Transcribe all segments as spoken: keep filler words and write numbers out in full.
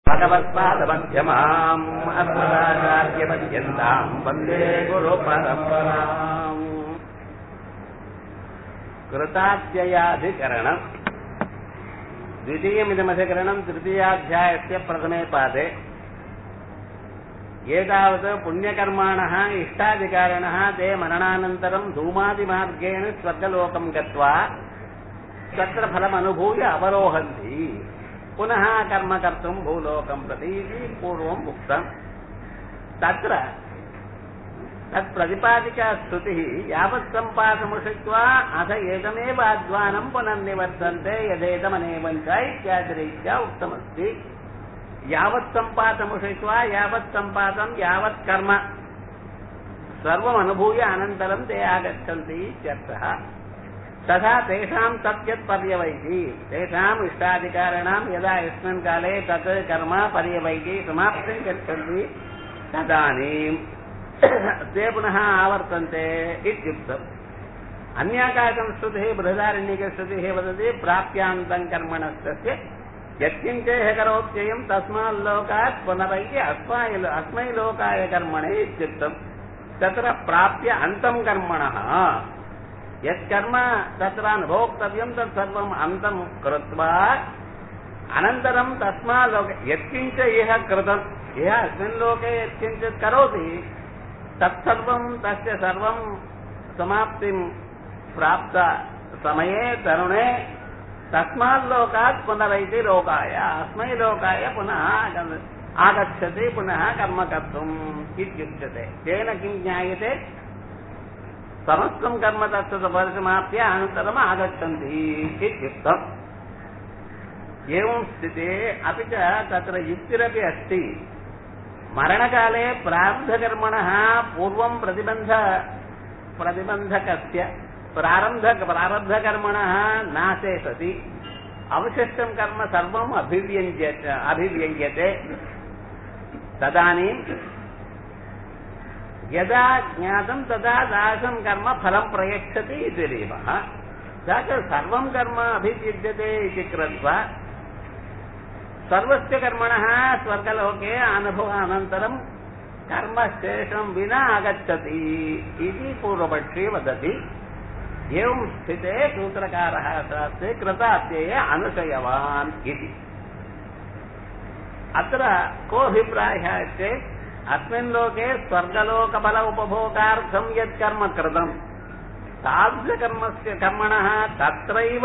भगवत्पादमध्यमाम् अस्मदाचार्यपर्यन्ताम् वन्दे गुरुपरम्पराम् कृतात्ययाधिकरणम् द्वितीयमिदमधिकरणम् तृतीयाध्यायस्य प्रथमे पादे एतावत् पुण्यकर्माणः इष्टाधिकारिणः ते मरणानन्तरम् धूमादिमार्गेण स्वर्गलोकम् गत्वा तत्र फलमनुभूय अवरोहन्ति पुनः कर्म कर्तुम् भूलोकम् प्रति पूर्वम् उक्तम् तत्र तत्प्रतिपादिका स्तुतिः यावत् सम्पादमुषित्वा अथ एतमेव अध्वानम् पुनर्निवर्तन्ते यदेतमनेवम् च इत्यादिरीत्या उक्तमस्ति। यावत् सम्पादमुषित्वा यावत् सम्पादम् यावत् कर्म सर्वम् अनुभूय अनन्तरम् ते आगच्छन्ति इत्यर्थः। तथा तेषाम् तद्यत् पर्यवैति तेषाम् इष्टाधिकारिणाम् यदा यस्मिन् काले तत् कर्म पर्यवैति समाप्तिम् गच्छन्ति तदानीम् ते पुनः आवर्तन्ते इत्युक्तम्। अन्याकाशम् श्रुतिः बृहदारण्यकश्रुतिः वदति प्राप्यान्तम् कर्मणस्तस्य यत्किञ्चेह करोत्ययम् तस्माल्लोकात् पुनरैति अस्मै अस्मै लोकाय कर्मणे इत्युक्तम्। तत्र प्राप्य अन्तम् कर्मणः यत्कर्म तत्र अनुभोक्तव्यम् तत्सर्वम् अन्तम् कृत्वा अनन्तरम् तस्मात् लोके यत्किञ्च इह कृतम् इह अस्मिन् लोके यत्किञ्चित् करोति तत्सर्वम् तस्य सर्वम् समाप्तिम् प्राप्त समये तरुणे तस्मात् लोकात् पुनरैति लोकाय अस्मै लोकाय पुनः आगच्छति पुनः कर्म कर्तुम् इत्युच्यते। तेन किं ज्ञायते समस्तम् कर्म तत्तत् परिसमाप्य अनन्तरम् आगच्छन्ति इत्युक्तम्। एवं स्थिते अपि च तत्र युक्तिरपि अस्ति। मरणकाले प्रारब्धकर्मणः पूर्वं प्रतिबन्ध प्रतिबन्धकस्य प्रारब्ध प्रारब्धकर्मणः नाशे सति अवशिष्टं कर्म सर्वम् अभिव्यञ्ज्यते अभिव्यञ्ज्यते तदानीं यदा ज्ञातं तदा दासं कर्म फलं प्रयच्छति इति रेवः। सर्वं कर्म अभियुज्यते इति कृत्वा सर्वस्य कर्मणः स्वर्गलोके अनुभवानन्तरं कर्म शेषं विना आगच्छति इति पूर्वपक्षे वदति। एवं स्थिते सूत्रकारः शास्त्रे कृतात्यये अनुशयवान् इति। अत्र कोऽभिप्रायः चेत् अस्मिन् लोके स्वर्गलोकफल उपभोगार्थं यत् कर्म कृतम् तादृशकर्मस्य कर्मणः तत्रैव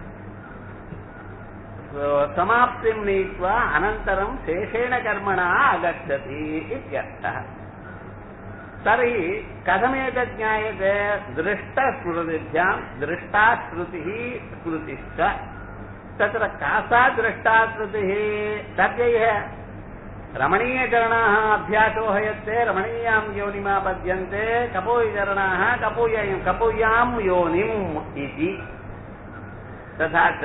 समाप्तिं नीत्वा अनन्तरं शेषेण कर्मणा आगच्छति इत्यर्थः। तर्हि कथमेतत् ज्ञायते? दृष्टस्मृतिभ्यां दृष्टा श्रुतिः स्मृतिश्च। तत्र का सा दृष्टा श्रुतिः? तद्यैः रमणीयचरणाः अभ्यासो हयत्ते रमणीयां योनिमापद्यन्ते कपूयचरणाः कपूय कपूयां योनिम् इति। तथा च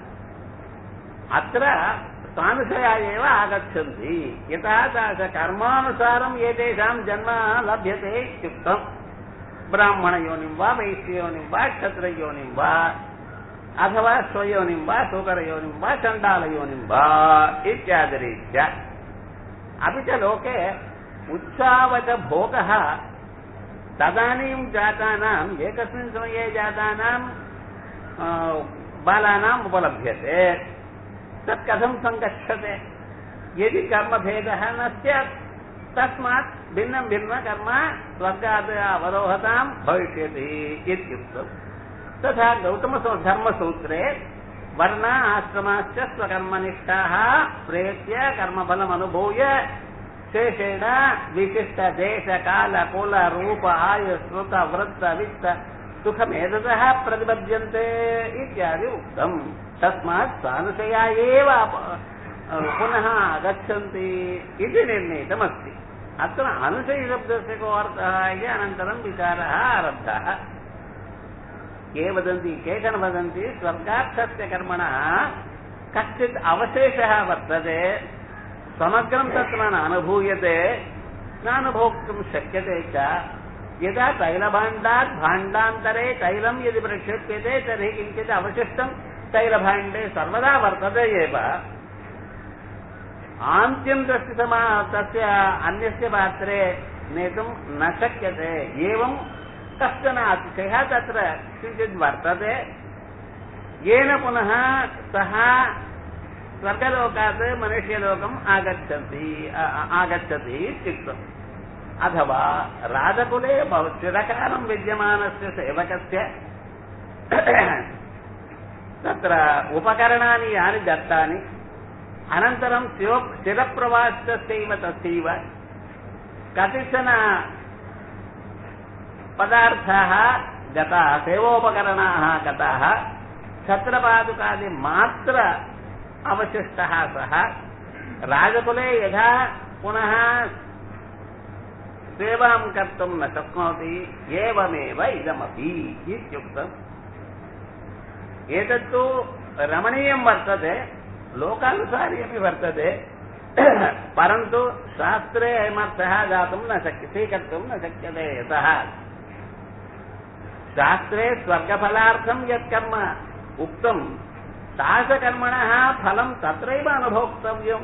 अत्र सानुशया एव आगच्छन्ति यतः कर्मानुसारम् एतेषां जन्म लभ्यते इत्युक्तम्। ब्राह्मणयोनिं वा वैश्ययोनिं वा क्षत्रयोनिं वा अथवा स्वयोनिं वा सूकरयोनिं वा चण्डालयोनिं वा इत्यादिरीत्या। अपि च लोके उत्सावचभोगः तदानीं जातानाम् एकस्मिन् समये जातानां बालानाम् उपलभ्यते। तत् कथं सङ्गच्छते? यदि कर्मभेदः न स्यात् तस्मात् भिन्नं भिन्नं कर्म स्वर्गात् अवरोहतां भविष्यति इत्युक्तम्। तथा गौतमधर्मसूत्रे वर्ण आश्रमाश्च स्वकर्मनिष्ठाः प्रेत्य कर्मफलमनुभूय शेषेण विशिष्टदेशकालकुल रूप आयु श्रुत वृत्त वित्त सुखमेततः प्रतिपद्यन्ते इत्यादि उक्तम्। तस्मात् सानुशया एव पुनः आगच्छन्ति इति निर्णीतमस्ति। अत्र अनुशयशब्दस्य को अर्थः इति अनन्तरं विचारः आरब्धः। के वदन्ति केचन वदन्ति स्वर्गार्थस्य कर्मणः कश्चित् अवशेषः वर्तते समग्रं तत्र न अनुभूयते नानुभोक्तुं शक्यते च। यदा तैलभाण्डात् भाण्डान्तरे तैलं यदि प्रक्षेप्यते तर्हि किञ्चित् अवशिष्टं तैलभाण्डे सर्वदा वर्तते एव। आन्त्यं तस्य समा तस्य अन्यस्य पात्रे नेतुं न शक्यते। एवं कश्चन अतिशयः तत्र किञ्चित् वर्तते, येन पुनः सः स्वर्गलोकात् मनुष्यलोकम् आगच्छति आगच्छति इत्युक्तम्। अथवा राजकुले चिरकालं विद्यमानस्य सेवकस्य तत्र उपकरणानि यानि दत्तानि, अनन्तरं स्थिरप्रवासस्यैव तस्यैव कतिचन पदार्थाः गताः, सेवोपकरणाः गताः, छत्रपादुकादि मात्र अवशिष्टः सः राजकुले यथा पुनः सेवां कर्तुं न शक्नोति, एवमेव इदमपि इत्युक्तम्। एतत्तु रमणीयं वर्तते, लोकानुसारी अपि वर्तते, परन्तु शास्त्रे अयमर्थः दातुं न शक्यते, स्वीकर्तुं न शक्यते। यतः शास्त्रे स्वर्गफलार्थं यत्कर्म उक्तं तादृशकर्मणः फलं तत्रैव अनुभोक्तव्यम्।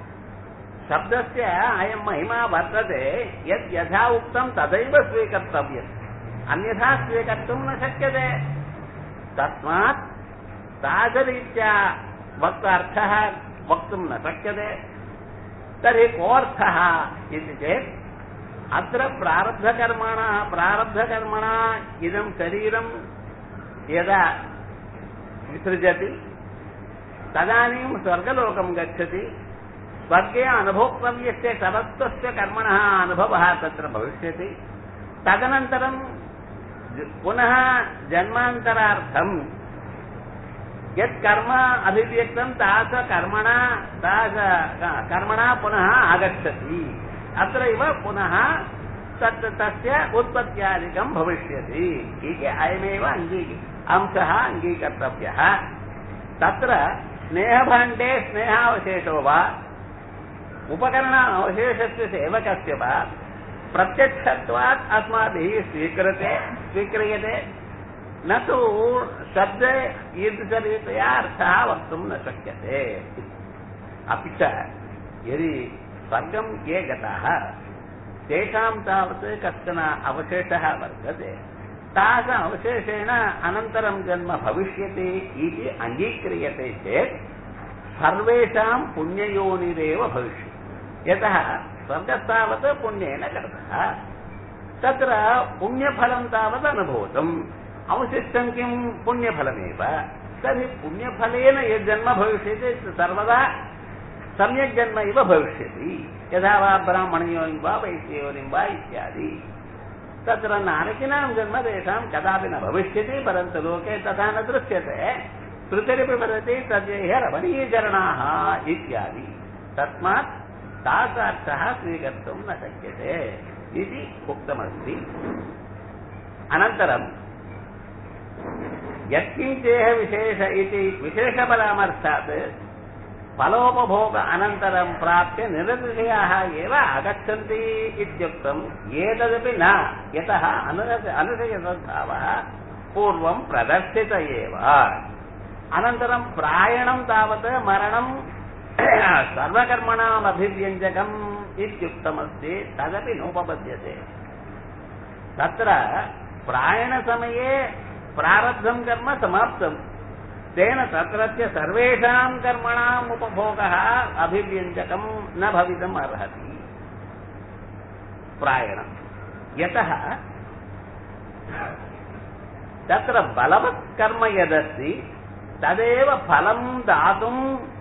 शब्दस्य अयं महिमा वर्तते, यद् यथा उक्तं तदैव स्वीकर्तव्यम्, अन्यथा स्वीकर्तुं न शक्यते। तस्मात् तादृशरीत्या वक्तार्थः वक्तुं न शक्यते। तर्हि कोऽर्थः इति चेत् अत्र प्रारब्धकर्मणा प्रारब्धकर्मणा इदं शरीरं यदा विसृजति तदानीं स्वर्गलोकं गच्छति, स्वर्गे अनुभोक्तव्यस्य समस्तस्य कर्मणः अनुभवः तत्र भविष्यति। तदनन्तरं पुनः जन्मान्तरार्थं यत् कर्म अभिव्यक्तं तादृश कर्मणा तादृश कर्मणा पुनः आगच्छति, अत्रैव पुनः तत् तस्य उत्पत्त्यादिकं भविष्यति इति अयमेव अङ्गी अंशः अङ्गीकर्तव्यः। तत्र स्नेहभाण्डे स्नेहावशेषो वा उपकरण अवशेषस्य सेवकस्य वा प्रत्यक्षत्वात् अस्माभिः स्वीकृते स्वीक्रियते, न तु शब्दे ईदृशरीत्या अर्थः वक्तुं न शक्यते। अपि च यदि स्वर्गं ये गताः तेषां तावत् कश्चन अवशेषः वर्तते, तादृश अवशेषेण अनन्तरं जन्म भविष्यति इति अङ्गीक्रियते चेत् सर्वेषां पुण्ययोनिरेव भविष्यति। यतः स्वर्गस्तावत् पुण्येन कृतः, तत्र पुण्यफलं तावत् अनुभूतम्, अवशिष्टं किं पुण्यफलमेव। तर्हि पुण्यफलेन यज्जन्म भविष्यति सर्वदा सम्यक् जन्म इव भविष्यति। यथा वा ब्राह्मणयोनिं वा वैश्ययोनिं वा इत्यादि। तत्र नारकिणां जन्म तेषां कदापि न भविष्यति, परन्तु लोके तथा न दृश्यते। श्रुतिरपि वदति तद्यैः रमणीयचरणाः इत्यादि। तस्मात् तादृशार्थः स्वीकर्तुं न शक्यते इति उक्तमस्ति। अनन्तरं यत्किञ्चेह विशेष इति विशेषपरामर्शात् फलोपभोग अनन्तरं प्राप्य निरतिशयाः एव आगच्छन्ति इत्युक्तम्। एतदपि न, यतः अनुशयसद्भावः पूर्वं प्रदर्शित एव। अनन्तरं प्रायणं तावत् मरणं सर्वकर्मणाम् अभिव्यञ्जकम् इत्युक्तमस्ति, तदपि नोपपद्यते। तत्र प्रायणसमये प्रारब्धं कर्म समाप्तं, तेन तत्रत्य सर्वेषां कर्मणाम् उपभोगः अभिव्यञ्जकं न भवितुम् अर्हति प्रायणं। यतः तत्र बलवत् कर्म यदस्ति तदेव फलं दातुं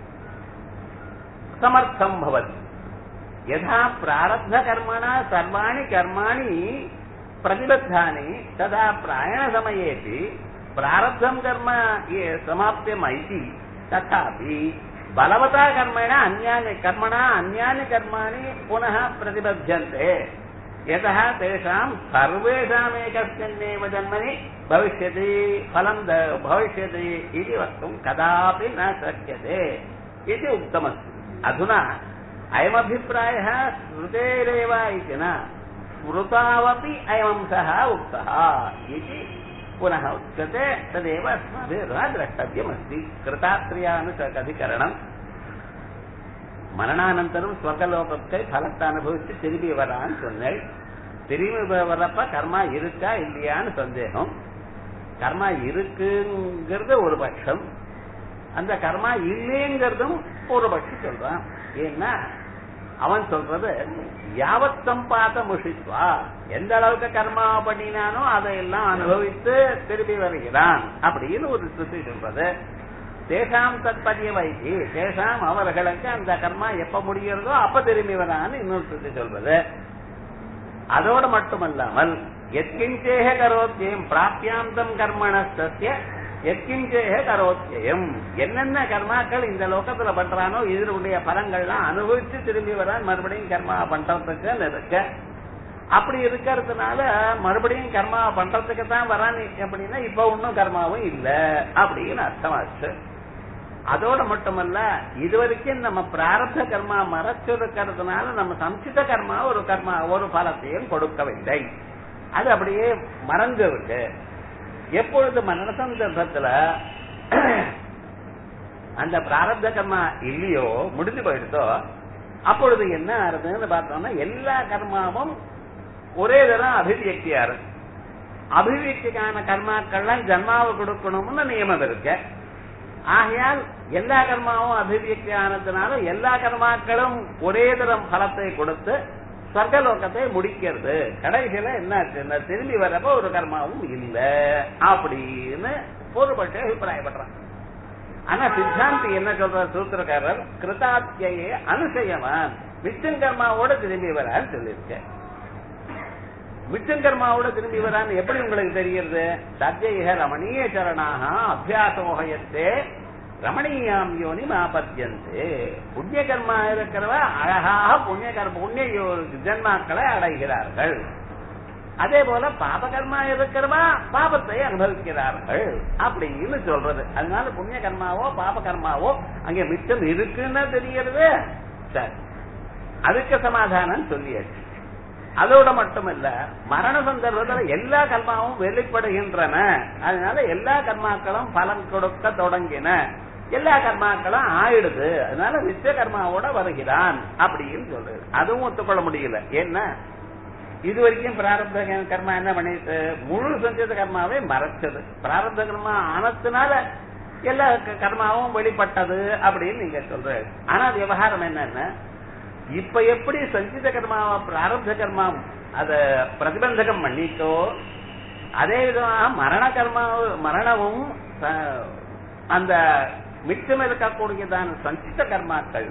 समर्थं भवति। यथा प्रारब्धकर्मणा सर्वाणि कर्माणि प्रतिबद्धानि, तदा प्रायणसमयेपि प्रारब्धं कर्म ये समाप्यमैति, तथापि बलवता कर्मेण अन्यानि कर्मणा अन्यानि कर्माणि पुनः प्रतिबध्यन्ते। यतः तेषां सर्वेषामेकस्मिन्नेव जन्मनि भविष्यति फलं भविष्यति इति वक्तुं कदापि न शक्यते इति उक्तमस्ति। अधुना अयमभिप्रायः श्रुतेरेव इति न, स्मृतावपि अयमंशः उक्तः इति पुनः उच्यते। तदेव अस्माभिः द्रष्टव्यमस्ति। कृतात्र्यानुचकधिकरणम् மரணானந்தரம் ஸ்வர்கலோகத்தை பலத்தை அனுபவிச்சு திரும்பி வரான்னு சொன்னேன். திரும்பி வர்றப்ப கர்மா இருக்கா இல்லையான்னு சந்தேகம். கர்மா இருக்குங்கிறது ஒரு பட்சம், அந்த கர்மா இல்லைங்கிறதும் ஒரு பட்சம் சொல்றான். ஏன்னா அவன் சொல்றது யாவத் சம்பாத முஷித்வா, எந்த அளவுக்கு கர்மா பண்ணினானோ அதையெல்லாம் அனுபவித்து திரும்பி வருகிறான் அப்படின்னு ஒரு ஸ்ருதி சொல்றது. தேசாம் தற்பதிய வைத்தி, தேசாம் அவர்களுக்கு அந்த கர்மா எப்ப முடிகிறதோ அப்ப திரும்பி வரான்னு இன்னொரு ஸ்ருதி சொல்றது. அதோடு மட்டுமல்லாமல் எத்கிஞ்சேக கரோத்தியம் பிராப்தியாந்தம் கர்மணஸ்தஸ்ய எத்கிஞ்சேக கரோத்தியம், என்னென்ன கர்மாக்கள் இந்த லோகத்துல பண்றானோ இதனுடைய பலங்கள்லாம் அனுபவிச்சு திரும்பி வரான் மறுபடியும் கர்மா பண்றதுக்கு இருக்க. அப்படி இருக்கிறதுனால மறுபடியும் கர்மா பண்றதுக்கு தான் வரான் அப்படின்னா இப்ப ஒன்னும் கர்மாவும் இல்ல அப்படின்னு அர்த்தமாச்சு. அதோட மட்டுமல்ல, இதுவரைக்கும் நம்ம பிராரப்த கர்மா மறைச்சிருக்கிறதுனால நம்ம சம்சித கர்மா ஒரு கர்மா ஒரு பலத்தையும் கொடுக்கவில்லை, அது அப்படியே மறந்து விட்டு. எப்பொழுது மரண சந்தர்ப்பத்துல அந்த பிராரப்த கர்மா இல்லையோ முடிஞ்சு போயிடுதோ அப்பொழுது என்ன ஆறுதுன்னு பார்த்தோம்னா எல்லா கர்மாவும் ஒரே தரம் அபிவியக்தியா இருக்கு. அபிவியக்திக்கான கர்மாக்கள்லாம் ஜன்மாவை கொடுக்கணும்னு நியமம் இருக்கு. ஆகையால் எல்லா கர்மாவும் அபிவியக்தி ஆனதுனால எல்லா கர்மாக்களும் ஒரே தரம் பலத்தை கொடுத்து சொர்க்கலோகத்தை முடிக்கிறது. கடைசியில என்ன திரும்பி வரப்ப ஒரு கர்மாவும் இல்ல அப்படின்னு பொறுப்பட்டு அபிப்பிராயப்படுறான். ஆனா சித்தாந்தி என்ன சொல்ற சூத்திரக்காரர் கிருதாத்தியே அனுசயவான் மிச்சம் கர்மாவோட திரும்பி வரான்னு சொல்லியிருக்க. மிச்சம் கர்மாவோட திரும்பி வரான்னு எப்படி உங்களுக்கு தெரியுது? சத்யேக ரமணீய சரணாக அபியாசோகயத்தே ரமணீயாம் யோனி மாபத்தியந்தே. புண்ணிய கர்மா இருக்கிறவ அழகாக புண்ணிய கர்ம புண்ணிய ஜன்மாக்களை அடைகிறார்கள். அதே போல பாப கர்மா இருக்கிறவா பாபத்தை அனுபவிக்கிறார்கள் அப்படின்னு சொல்றது. அதனால புண்ணிய கர்மாவோ பாப கர்மாவோ அங்க மிச்சம் இருக்குன்னு தெரிகிறது. சரி, அதுக்கு சமாதானம் சொல்லியாச்சு. அதோட மட்டுமல்ல, மரண சந்தர்ப்பத்தில் எல்லா கர்மாவும் வெளிப்படுகின்றன. அதனால எல்லா கர்மாக்களும் பலன் கொடுக்க தொடங்கின, எல்லா கர்மாக்களும் ஆயிடுது. அதனால நிச்சய கர்மாவோட வருகிறான் அப்படின்னு சொல்றது. அதுவும் ஒத்துக்கொள்ள முடியல. ஏன்னா இது வரைக்கும் பிராரப்த கர்மா என்ன பண்ணிட்டு முழு சஞ்சத கர்மாவே மறைச்சது. பிராரப்த கர்மா ஆனதுனால எல்லா கர்மாவும் வெளிப்பட்டது அப்படின்னு நீங்க சொல்ற. ஆனா விவகாரம் என்னன்னா, இப்ப எப்படி சஞ்சித கர்மாவா பிராரப்த கர்மா அத பிரதிபந்தகம் பண்ணிட்டோ அதே விதமாக மரண கர்மா மரணமும் அந்த மிச்சம் இருக்கக்கூடியதான சஞ்சித கர்மாக்கள்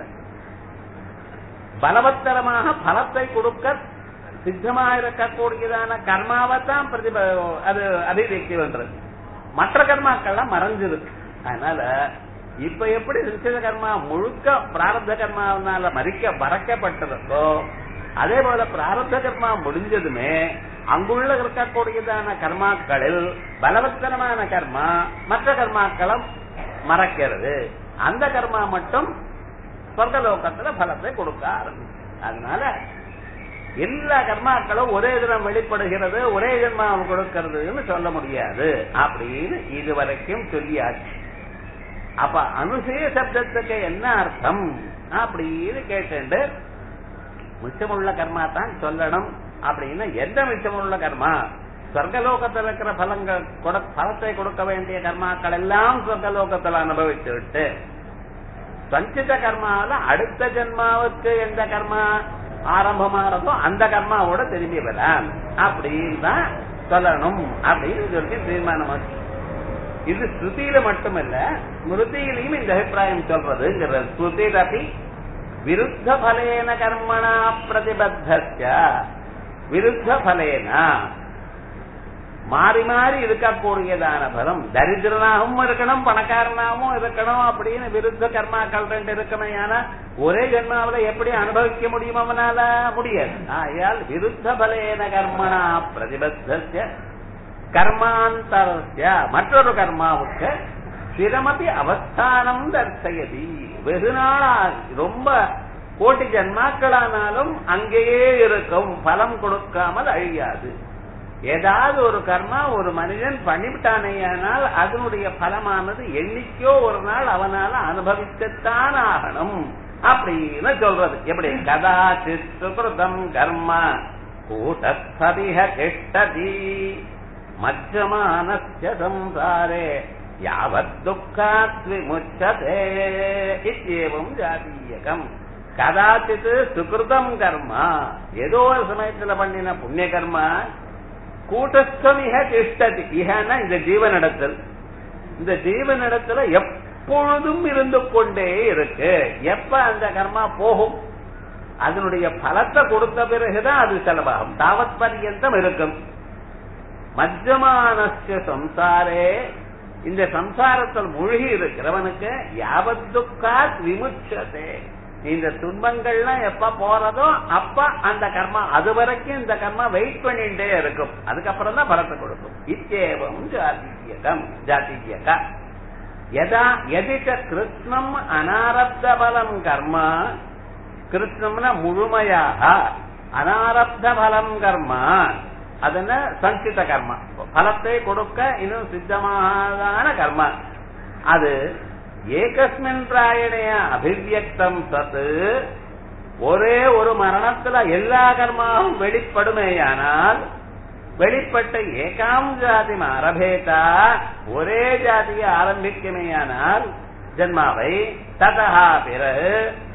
பலவத்தரமாக பலத்தை கொடுக்க சித்தமாக இருக்கக்கூடியதான கர்மாவைத்தான் பிரதிப அது அபிவியக்தி பண்றது. மற்ற கர்மாக்கள்லாம் மறைஞ்சிருக்கு. அதனால இப்ப எப்படி நிச்சய கர்மா முழுக்க பிராரப்த கர்மாவனால மறிக்க மறைக்கப்பட்டிருக்கோ அதே போல பிராரப்த கர்மா முடிஞ்சதுமே அங்குள்ள இருக்கக்கூடியதான கர்மாக்களில் பலவத்தனமான கர்மா மற்ற கர்மாக்களும் மறைக்கிறது. அந்த கர்மா மட்டும் சொர்க்கலோகத்துல பலத்தை கொடுக்க ஆரம்பிச்சு. அதனால எல்லா கர்மாக்களும் ஒரே தினம் வெளிப்படுகிறது, ஒரே ஜென்மாவை கொடுக்கிறதுன்னு சொல்ல முடியாது அப்படின்னு இதுவரைக்கும் சொல்லியாச்சு. அப்ப அனுசய சப்தத்துக்கு என்ன அர்த்தம் அப்படின்னு கேட்டு மிச்சமுள்ள கர்மா தான் சொல்லணும் அப்படின்னு. எந்த மிச்சமுள்ள கர்மா? சொர்க்கலோகத்தில் இருக்கிற பலங்கள் பலத்தை கொடுக்க வேண்டிய கர்மாக்கள் எல்லாம் சொர்க்கலோகத்தில் அனுபவித்து விட்டு சஞ்சித கர்மாவில அடுத்த ஜென்மாவுக்கு எந்த கர்மா ஆரம்பமானதோ அந்த கர்மாவோட திரும்பி வரலாம் அப்படின்னு தான் சொல்லணும் அப்படின்னு சொல்லி தீர்மானமாச்சு. இது ஸ்ருதியில மட்டுமல்ல, ஸ்மிருதியிலையும் இந்த அபிப்பிராயம் சொல்றது. ஸ்ருதிரபி விருத்த பலேன கர்மணா பிரதிபத்தஸ்ய விருத்த பலேனா மாறி மாறி இருக்கக்கூடியதான பலம் தரித்திரனாகவும் இருக்கணும் பணக்காரனாகவும் இருக்கணும் அப்படின்னு விருத்த கர்மாக்கள் ரெண்டு இருக்கணும். ஏன்னா ஒரே ஜென்மாவில எப்படி அனுபவிக்க முடியும் அவனால? முடியாது. ஆகையால் விருத்த பலேன கர்மணா பிரதிபத்தஸ்ய கர்மாந்தரஸ்ய மற்றொரு கர்மாவுக்கு சிரமபி அவஸ்தானம் தர்சயதி. வெகு நாளா ரொம்ப கோட்டி ஜன்மாக்களானாலும் அங்கேயே இருக்கும், பலம் கொடுக்காமல் அழியாது. ஏதாவது ஒரு கர்மா ஒரு மனிதன் பண்ணிவிட்டானேயானால் அதனுடைய பலமானது என்னைக்கோ ஒரு நாள் அவனால அனுபவித்துத்தான் ஆகணும். அப்படின்னு சொல்றது. எப்படி? கதாச்சித் சுகிருதம் கர்ம கூட்டஸ்ததிஹ திஷ்டதி மஜ்ஜமானஸ்ய சம்சாரே யாவத் துக்காத் விமுச்யதே இத்யேவம் ஜாதீயகம். கதாச்சித் சுகிருதம் கர்மா, ஏதோ ஒரு சமயத்துல பண்ணின புண்ணிய கர்மா கூட்டஸ்தமிக திஷ்டதி. இஹனா இந்த ஜீவனிடத்தில், இந்த ஜீவனிடத்துல எப்பொழுதும் இருந்து கொண்டே இருக்கு. எப்ப அந்த கர்மா போகும், அதனுடைய பலத்தை கொடுத்த பிறகுதான் அது செலவாகும். தாவத் பர்யந்தம் இருக்கும். மஜ்ஜமானஸ்ய சம்சாரே, இந்த சம்சாரத்தில் மூழ்கி இருக்கிறவனுக்கு யாவத் துக்காத் விமுச்யதே, இந்த துன்பங்கள்லாம் எப்ப போறதோ அப்ப அந்த கர்மா, அது வரைக்கும் இந்த கர்மா வெயிட் பண்ணிட்டே இருக்கும். அதுக்கப்புறம் தான் பலத்தை கொடுக்கும். இத்தேவம் ஜாதீயகம் ஜாதீயக யதா எதிச்ச கிருஷ்ணம் அனாரப்த பலம் கர்மா, கிருஷ்ணம்னா முழுமையாக, அனாரப்த பலம் கர்மா அதன சஞ்சித கர்மா, பலத்தை கொடுக்க இன்னும் சித்தமான கர்மா. அது ஏகஸ்மின் பிராயணைய அபிவியக்தம் சத்து, ஒரே ஒரு மரணத்துல எல்லா கர்மாவும் வெளிப்படுமேயானால், வெளிப்பட்ட ஏகாம் ஜாதி ஆரம்பேதா, ஒரே ஜாதியை ஆரம்பிக்குமேயானால் ஜன்மாவை, ததா பிறகு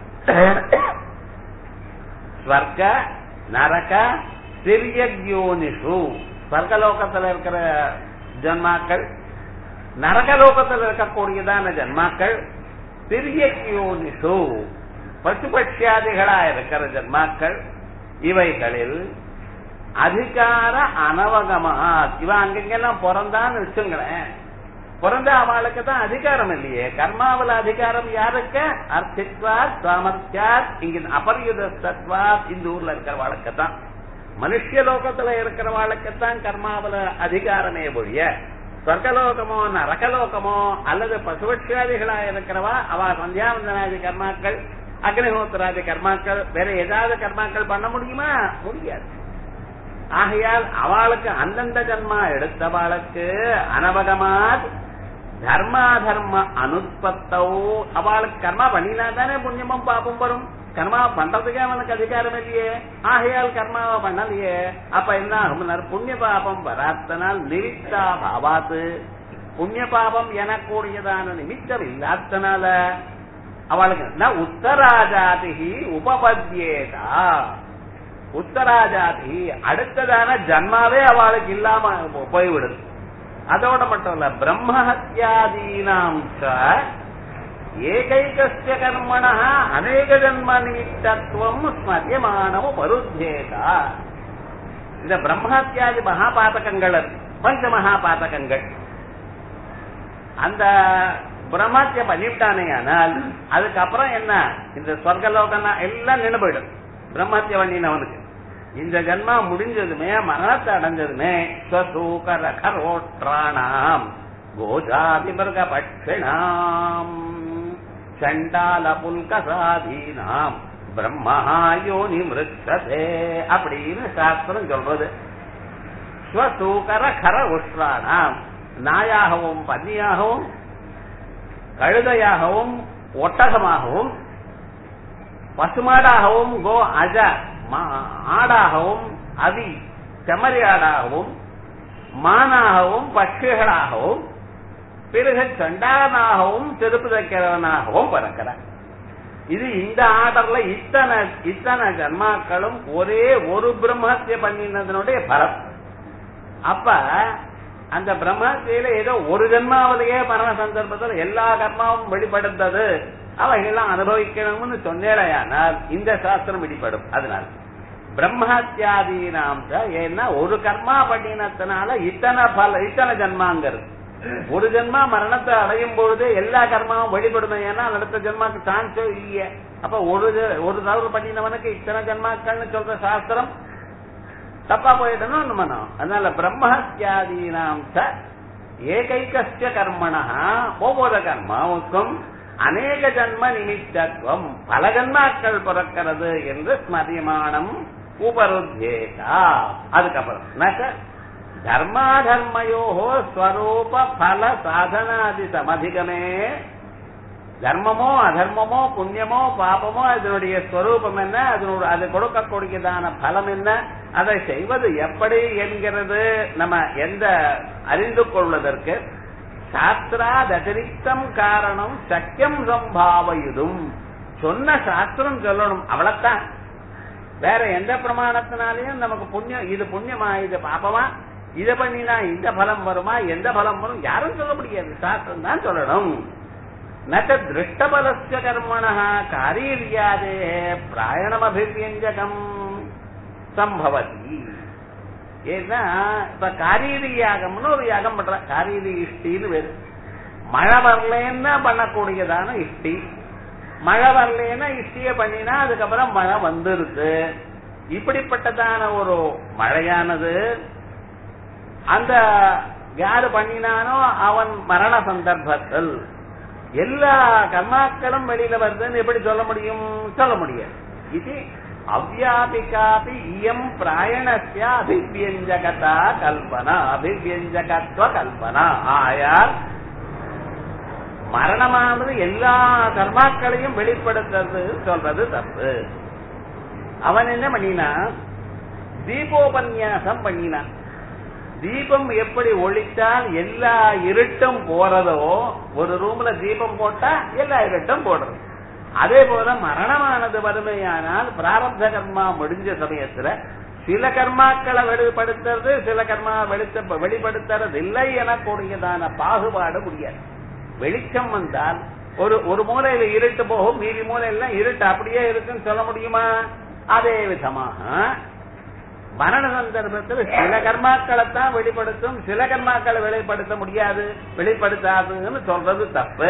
ஸ்வர்க நரக திரியக்யோனிஷு, ஸ்வர்கலோகத்தில் இருக்கிற ஜன்மாக்கள், நரகலோகத்தில் இருக்கக்கூடியதான ஜன்மாக்கள், திரியக்யோனிஷு பசுபட்சியாதிகளா இருக்கிற ஜன்மாக்கள், இவைகளில் அதிகார அனவகமா, இவன் அங்கெங்கெல்லாம் பிறந்தான்னு வச்சுங்களேன், பிறந்த அவளுக்கு தான் அதிகாரம் இல்லையே. கர்மாவில் அதிகாரம் யாருக்கு? அர்த்தித்வா சாமர்த்தியா, இங்க அபரியுதத்வா, இந்த ஊர்ல இருக்கிறவாளுக்கு தான், மனுஷ லோகத்துல இருக்கிறவாளுக்குத்தான் கர்மாவில் அதிகாரமே ஒழிய, சொர்க்கலோகமோ நரகலோகமோ அல்லது பசுபட்சியாதிகளா இருக்கிறவா அவ சந்தியாவந்தனாதி கர்மாக்கள், அக்னிஹோத்திராதி கர்மாக்கள், வேற ஏதாவது கர்மாக்கள் பண்ண முடியுமா? முடியாது. ஆகையால் அவளுக்கு அந்தந்த ஜன்மா எடுத்தவாளுக்கு அனவகமாத் தர்மா தர்ம அனுத்பத்தோ, அவளுக்கு கர்மா பண்ணினா தானே புண்ணியமும் பாபம் வரும். கர்மா பண்றதுக்கே அவனுக்கு அதிகாரம் இல்லையே, ஆகையால் கர்மாவை பண்ணலையே. அப்ப என்ன ஆகும்? புண்ணிய பாபம் வராத்தனால் நிமித்தா பாவாத்து, புண்ணிய பாபம் எனக்கூடியதான நிமித்தம் இல்லாதனால அவளுக்கு உத்தராஜாதி உபபத்யேதா, உத்தராஜாதி அடுத்ததான ஜன்மாவே அவளுக்கு இல்லாம போய்விடுது. அதோட மட்டும் இல்ல, பிரம்மஹத்யாதீனாம் ஏகைகஸ்ய கர்மணः அநேக ஜன்ம நிமித்தத்துவம் ஸ்மரியமானமு பருத்தேதா. இந்த பிரம்மஹத்யாதி மகாபாதகங்கள், பஞ்ச மகாபாதகங்கள், அந்த பிரம்மஹத்ய பண்ணிவிட்டானே ஆனால் அதுக்கப்புறம் என்ன? இந்த சொர்க்கலோகனா எல்லாம் நின்று போயிடும். பிரம்மஹத்ய பண்ணினவனுக்கு இந்த ஜன்மா முடிஞ்சதுமே, மரணத்தை அடைஞ்சதுமே, ஸ்வசூகரகரோட்ராணாம் கோஜாதிமிருக பட்சிணாம் சண்டால புல்கசாதீனாம் பிரம்மஹாயோனி மிருச்சதே அப்படின்னு சாஸ்திரம் சொல்றது. ஸ்வசூகர கர உஷ்ராணாம், நாயாகவும் பன்னியாகவும் கழுதையாகவும் ஒட்டகமாகவும் பசுமாடாகவும் கோ அஜ ஆடாகவும் அவி செம்மறி ஆடாகவும் மானாகவும் பட்சிகளாகவும் பிறகு சண்டானாகவும் செருப்பு தைக்கிறவனாகவும் பிறக்கிறார். இது இந்த ஆர்டர்ல இத்தனை இத்தனை ஜன்மாக்களும் ஒரே ஒரு பிரம்மஹத்ய பண்ணினதனுடைய பலம். அப்ப அந்த பிரம்மஹத்யில ஏதோ ஒரு ஜன்மாவிலேயே மரண சந்தர்ப்பத்தில் எல்லா கர்மாவும் வெளிப்படுத்தது, அவைகள்லாம் அனுபவிக்கணும்னு சொன்னேடையானால் இந்த சாஸ்திரம் வெளிப்படும். அதனால பிரம்மஹத்யாதீனாம், ஏன்னா ஒரு கர்மா பண்ணினத்தினால இத்தனை பல இத்தனை ஜன்மாங்கிறது. ஒரு ஜென்மா மரணத்தை அடையும் பொழுது எல்லா கர்மாவும் வெளிப்படுமே, ஏன்னா அடுத்த ஜென்மாக்கு சான்ஸோ இல்லையே. அப்ப ஒரு ஒரு தவறு பண்ணினவனுக்கு இத்தனை ஜென்மாக்கள்னு சொல்ற சாஸ்திரம் தப்பா போயிடணும் மனம். அதனால பிரம்மஹத்யாதீனாம் ஏகைகஸ்ய கர்மணா, ஒவ்வொரு கர்மாவுக்கும் அநேக ஜன்ம நிமித்தத்துவம், பல ஜன்மாக்கள் பிறக்கிறது என்று ஸ்மரியமானம் உபருத்தேதா. அதுக்கப்புறம் நக தர்மாதர்மயோ ஸ்வரூப பல சாதனாதி சமதிகமே தர்மமோ அதர்மமோ புண்ணியமோ பாபமோ அதனுடைய ஸ்வரூபம் என்ன, அதனுடைய அது கொடுக்கக்கூடியதான பலம் என்ன, அதை செய்வது எப்படி என்கிறது நம்ம எந்த அறிந்து கொள்வதற்கு சாஸ்திராத் அதிரிக்தம் காரணம் சக்கியம் சம்பாவயுதும் சொன்ன சாஸ்திரம் சொல்லணும். அவ்வளவுதான். வேற எந்த பிரமாணத்தினாலையும் நமக்கு புண்ணியம் இது புண்ணியமா இது பாபமா இதை பண்ணினா இந்த பலம் வருமா எந்த பலம் வரும் யாரும் சொல்ல முடியாது. சாஸ்திரம் தான் சொல்லணும். நச்ச திருஷ்டபலஸ்ய கர்மணः காரீர்யாதே பிராயணமபிவ்யஞ்சகம் சம்பவதி. ஏன்னா இப்ப காரீரி யாகம்னு ஒரு யாகம் பண்ற, காரீரி இஷ்டின்னு வேறு. மழை வரலன்னா பண்ணக்கூடியதான இஷ்டி, மழை வரலன்னா இஷ்டிய பண்ணினா அதுக்கப்புறம் மழை வந்துருது. இப்படிப்பட்டதான ஒரு மழையானது அந்த யாரு பண்ணினானோ அவன் மரண சந்தர்ப்பத்தில் எல்லா கர்மாக்களும் வெளியில வருதுன்னு எப்படி சொல்ல முடியும்? சொல்ல முடியாது. இது அவ்யாபிகாபி இயம் பிராயணஸ்ய அபிவ்யஞ்சகதா கல்பனா அபிவ்யஞ்சகத்துவ கல்பனா. ஆயால் மரணமானது எல்லா கர்மாக்களையும் வெளிப்படுத்துறது சொல்றது தப்பு. அவன் என்ன பண்ணினா தீபோபன்யாசம் பண்ணினான். தீபம் எப்படி ஒழித்தால் எல்லா இருட்டும் போறதோ, ஒரு ரூம்ல தீபம் போட்டா எல்லா இருட்டும் போடுறது, அதே போல மரணமானது வறுமையானால் பிராரப்த கர்மா முடிஞ்ச சமயத்துல சில கர்மாக்களை வெளிப்படுத்துறது சில கர்மா வெளித்த வெளிப்படுத்துறது இல்லை எனக்கூடியதான பாகுபாடு முடியாது. வெளிச்சம் வந்தால் ஒரு ஒரு மூலையில இருட்டு போகும், மீதி மூலையில இருட்டு அப்படியே இருக்குன்னு சொல்ல முடியுமா? அதே விதமாக மரண சந்தர்ப்பத்தில் சில கர்மாக்களைத்தான் வெளிப்படுத்தும், சில கர்மாக்களை வெளிப்படுத்த முடியாது, வெளிப்படுத்தாதுன்னு சொல்றது தப்பு.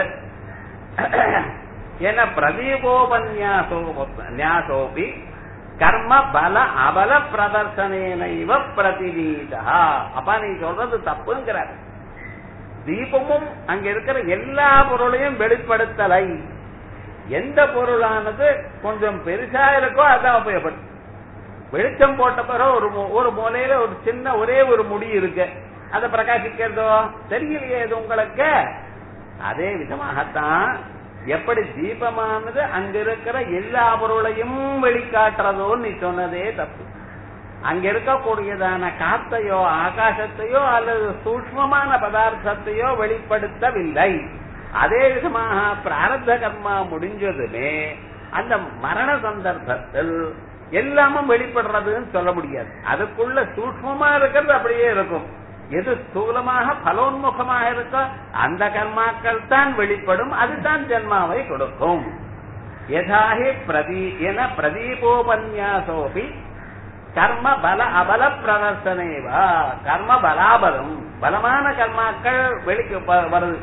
ஏன்னா பிரதீபோபன்யாசோ ன்யாசோபி கர்ம பல அபல பிரதர்சனேனைவ பிரதிநீதா. அப்ப நீ சொல்றது தப்புங்கிறார். தீபமும் அங்க இருக்கிற எல்லா பொருளையும் வெளிப்படுத்தலை. எந்த பொருளானது கொஞ்சம் பெருசா இருக்கோ அதான் உபயோகப்படும். வெளிச்சம் போட்ட பிறகு ஒரு ஒரு மூலையில ஒரு சின்ன ஒரே ஒரு முடி இருக்கு, அதை பிரகாசிக்கிறதோ தெரியலையே இது உங்களுக்கு. அதே விதமாகத்தான் எப்படி தீபமானது அங்க இருக்கிற எல்லா பொருளையும் வெளிக்காட்டுறதோ நீ சொன்னதே தப்பு. அங்க இருக்கக்கூடியதான காத்தையோ ஆகாசத்தையோ அல்லது சூக்ஷ்மமான பதார்த்தத்தையோ வெளிப்படுத்தவில்லை. அதே விதமாக பிராரப்த கர்மா முடிஞ்சதுமே அந்த மரண சந்தர்ப்பத்தில் எல்லாமும் வெளிப்படுறதுன்னு சொல்ல முடியாது. அதுக்குள்ள சூக்ஷ்மமா இருக்கிறது அப்படியே இருக்கும். எது ஸ்தூலமாக பலோன்முகமாக இருக்கோ அந்த கர்மாக்கள் தான் வெளிப்படும், அதுதான் ஜென்மாவை கொடுக்கும். யதாஹி பிரதி என பிரதீபோபன்யாசோபி கர்ம பல அபல பிரதர்சனேவா. கர்ம பலாபலம் பலமான கர்மாக்கள் வெளிக்கு வருது,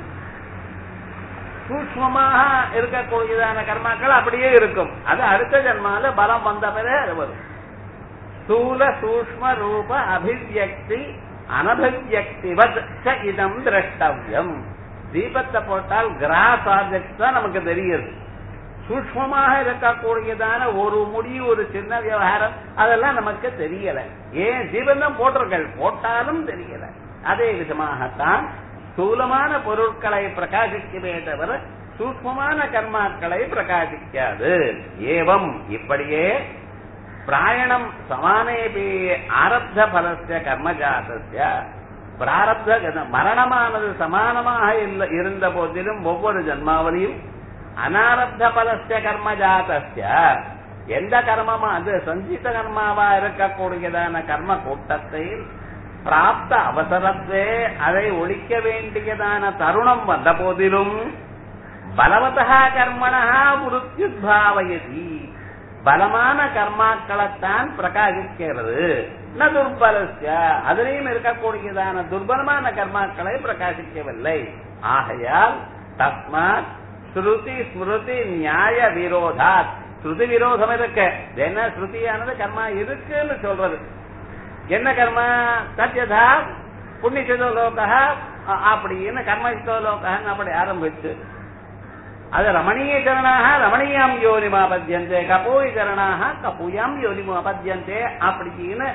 சூக்ஷ்மமாக இருக்கக்கூடியதான கர்மாக்கள் அப்படியே இருக்கும். அது அடுத்த ஜன்மால பலம் வந்த பிறகு அது வரும். ஸ்தூல சூக்ஷ்ம ரூப அபிவியக்தி அனபிவியக்திவத் இதம் திரஷ்டவ்யம். தீபத்தை போட்டால் கிராஸ் ஆப்ஜெக்ட் தான் நமக்கு தெரியுது. சூக்ஷ்மமாக இருக்கக்கூடியதான ஒரு முடி ஒரு சின்ன விவகாரம் அதெல்லாம் நமக்கு தெரியல. ஏன் தீபம் தான் போட்டிருக்கள், போட்டாலும் தெரியல. அதே விதமாகத்தான் ஸ்தூலமான பொருட்களை பிரகாசிக்கவே தவிர சூக்ஷ்மமான கர்மாக்களை பிரகாசிக்காது. ஏவம் இப்படியே பிராயணம் சமானேபி ஆரப்த பலஸ்ய கர்மஜாதஸ்ய பிராரப்த மரணமானது சமானமாக இருந்த போதிலும் ஒவ்வொரு ஜன்மாவளியும் அனாரப்த பலஸ்ய கர்மஜாதஸ்ய எந்த கர்மமா அது சஞ்சித கர்மாவா இருக்கக்கூடியதான கர்ம கூட்டத்தை பிராப்த அவசரத்தே அதை ஒழிக்க வேண்டியதான தருணம் வந்த போதிலும் பலவதா கர்மணா மிருத்யுத்பாவயதி பலமான கர்மாக்களைத்தான் பிரகாசிக்கிறது. ந துர்பலஸ்ய அதிலையும் இருக்கக்கூடியதான துர்பலமான கர்மாக்களை பிரகாசிக்கவில்லை. ஆகையால் தஸ்மாத் ஸ்ருதி ஸ்மிருதி நியாய விரோதாத் ஸ்ருதி விரோதம் இருக்கு. என்ன ஸ்ருதியானது கர்மா இருக்குன்னு சொல்றது. என்ன கர்மா? சத்யதா புண்ணியதோ லோகா அப்படின்னு கர்மஸ்தோ லோகான்னு அப்படி ஆரம்பிச்சு அது ரமணீய சரணாக ரமணீயாம் யோனிமா பத்தியந்தே கபூய சரணாக கபூயாம் யோனிமா பத்தியந்தே அப்படின்னு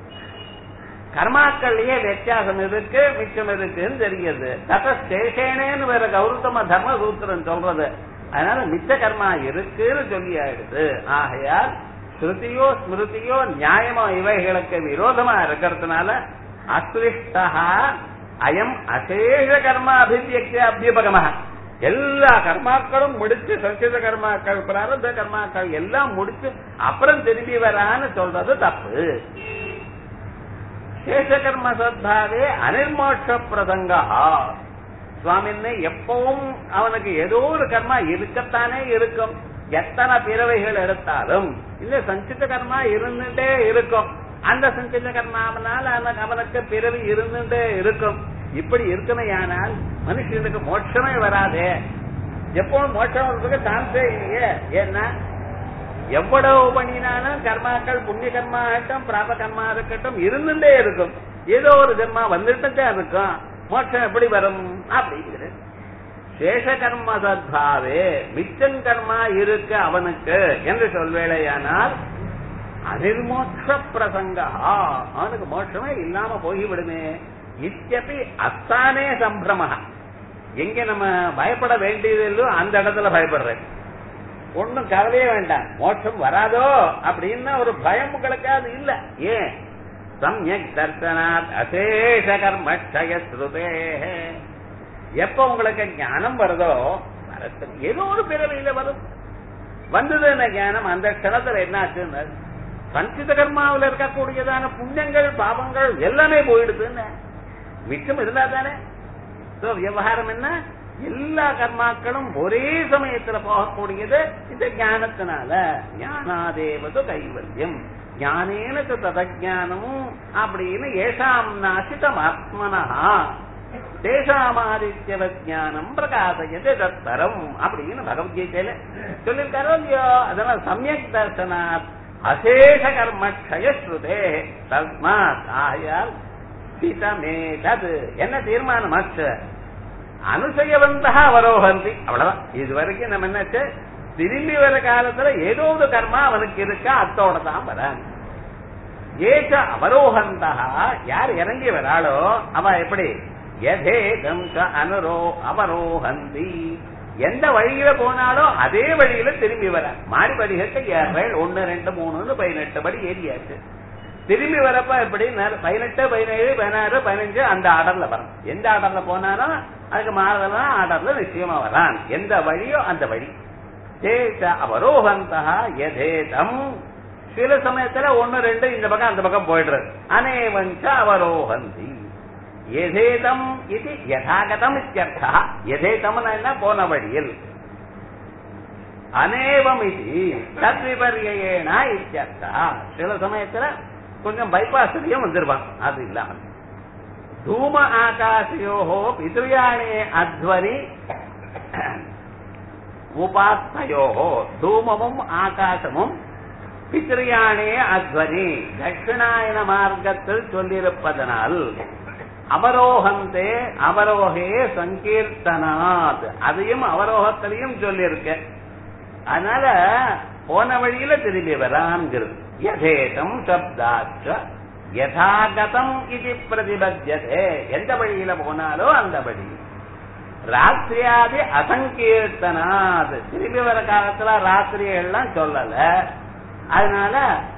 கர்மாக்கள்லயே வித்தியாசம் இருக்கு, மிச்சம் இருக்குன்னு தெரியுது. தத சேஷேனேன்னு வேற கௌரவமா தர்ம சூத்திரம் சொல்றது. அதனால மிச்ச கர்மா இருக்குன்னு சொல்லி ஆயிடுது. ஆகையால் ஸ்ருதியோ ஸ்மிருதியோ நியாயமோ இவைகளுக்கு விரோதமா இருக்கிறதுனால அஸ்லிஷ்டா அயம் அசேஷ கர்மா அபிவியக்தி அபியுபகமாக எல்லா கர்மாக்களும் முடிச்சு சஞ்சித கர்மாக்கள் பிராரப்த கர்மாக்கள் எல்லாம் முடிச்சு அப்புறம் திரும்பி வரான்னு சொல்றது தப்பு. சேஷகர்ம சத்தாவே அனிர்மோட்ச பிரசங்கா சுவாமின்னு எப்பவும் அவனுக்கு ஏதோ ஒரு கர்மா இருக்கத்தானே இருக்கும். எத்தனை பிறவைகள் எடுத்தாலும் இல்ல சஞ்சித கர்மா இருந்துட்டே இருக்கும். அந்த சஞ்சித கர்மாவனால அவனுக்கு பிறவி இருந்துட்டே இருக்கும். இப்படி இருக்கணையானால் மனுஷனுக்கு மோட்சமே வராதே. எப்பவும் மோட்சம் வர்றதுக்கு சான்ஸே இல்லையே. ஏன்னா எவ்வளவு பண்ணினாலும் கர்மாக்கள் புண்ணிய கர்மா ஆகட்டும் பிராப கர்மா இருக்கட்டும் இருந்துட்டே இருக்கும். ஏதோ ஒரு கர்மா வந்துட்டே இருக்கும். மோட்சம் எப்படி வரும் அப்படிங்கிறது. சேஷ கர்ம சத்பாவே மிச்சம் கர்மா இருக்கு அவனுக்கு என்று சொல்வேளையானால் அனிர்மோட்ச பிரசங்கா அவனுக்கு மோட்சமே இல்லாம போய்விடுமே. இத்தியபி அஸ்தானே சம்பிரம. எங்க நம்ம பயப்பட வேண்டியது இல்லையோ அந்த இடத்துல பயப்படுறேன். ஒன்னும் கவலையே வேண்டாம், மோட்சம் வராதோ அப்படின்னு ஒரு பயம் உங்களுக்கு அது இல்ல. ஏன் சம்யக் தர்சனாத் அசேஷ கர்மக்ஷய ஸ்ருதே. எப்ப உங்களுக்கு ஞானம் வருதோ ஏதோ ஒரு பிறவியில வரும். வந்தது என்ன ஞானம் அந்த க்ஷணத்துல என்ன ஆச்சுன்னு சஞ்சித கர்மாவில் இருக்கக்கூடியதான புண்ணியங்கள் பாவங்கள் எல்லாமே போயிடுதுன்னு மிச்சம் இருந்தா தானே. விவகாரம் என்ன எல்லா கர்மாக்களும் ஒரே சமயத்துல போகக்கூடியது இந்த ஞானத்தினால. ஞானாதேவது கைவல்யம் ஞானேன ததஜானமும் அப்படின்னு ஏஷாம் நாசிதம் ஆத்மனா தேசாமாதித்யவ ஜானம் பிரகாசயதே தத்தரம் அப்படின்னு பகவத்கீதையில சொல்லிருக்காரோ இல்லையோ. அதனால சமயக் தர்சனாத் அசேஷ கர்மக்ஷய ஸ்ருதே தஸ்மாத் ஆயால் சிதமேதது என்ன தீர்மானமாச்சு அனுசயவந்தா அவரோகந்தி. அவ்வளவுதான். இது வரைக்கும் நம்ம என்னாச்சு திரும்பி வர காலத்துல ஏதோ ஒரு கர்மா அவனுக்கு இருக்கா அத்தோட தான் வர. ஏச்ச அவரோகந்தா யார் இறங்கி வராளோ அவ எப்படி யதேகம் அனுரோ அவரோகந்தி எந்த வழியில போனாலோ அதே வழியில திரும்பி வர. மாறி படிகட்ட ஏறல் ஒன்னு ரெண்டு மூணுன்னு பதினெட்டு படி ஏறியாச்சு. திரும்பி வரப்ப எப்படி பதினெட்டு பதினேழு பதினாறு பதினஞ்சு அந்த ஆர்டர்ல வரும். எந்த ஆர்டர்ல போனாலும் அதுக்கு மாறுதலாம் ஆர்டர்ல நிச்சயமா வரான். எந்த வழியோ அந்த வழி. தேச அவரோகந்தா யதேதம் சில சமயத்துல ஒன்னு ரெண்டு இந்த பக்கம் அந்த பக்கம் போயிடுறது. அனேவஞ்ச அவரோகந்தி யதேதம் இது யதாகதம் இத்தியர்த்தா. யதேதம் என்ன போன வழியில். அனேவம் இது தத்விபர்யேன இத்தியர்த்தா. சில சமயத்துல கொஞ்சம் பைபாஸ்லயும் வந்துருவான். அது இல்லாமல் தூம ஆகாசயோஹோ பித்ருயாணே அத்வனி உபாஸ்தயோஹோ தூமமும் ஆகாசமும் பித்ருயாணே அத்வனி தட்சிணாயன மார்க்கத்தில் சொல்லியிருப்பதனால் அவரோகந்தே அவரோகே சங்கீர்த்தனாத் அதையும் அவரோகத்திலையும் சொல்லியிருக்க. அதனால போன வழியில திரும்பி வரான்கிறது. யதேதம் சப்தாச்ச யதாகதம் இது பிரதிபத்தியதே. எந்த வழியில போனாலோ அந்த வழி. ராத்திரியாதி அசங்கீர்த்தனாத் திரும்பி வர காலத்துல ராத்திரியெல்லாம் சொல்லல. அதனால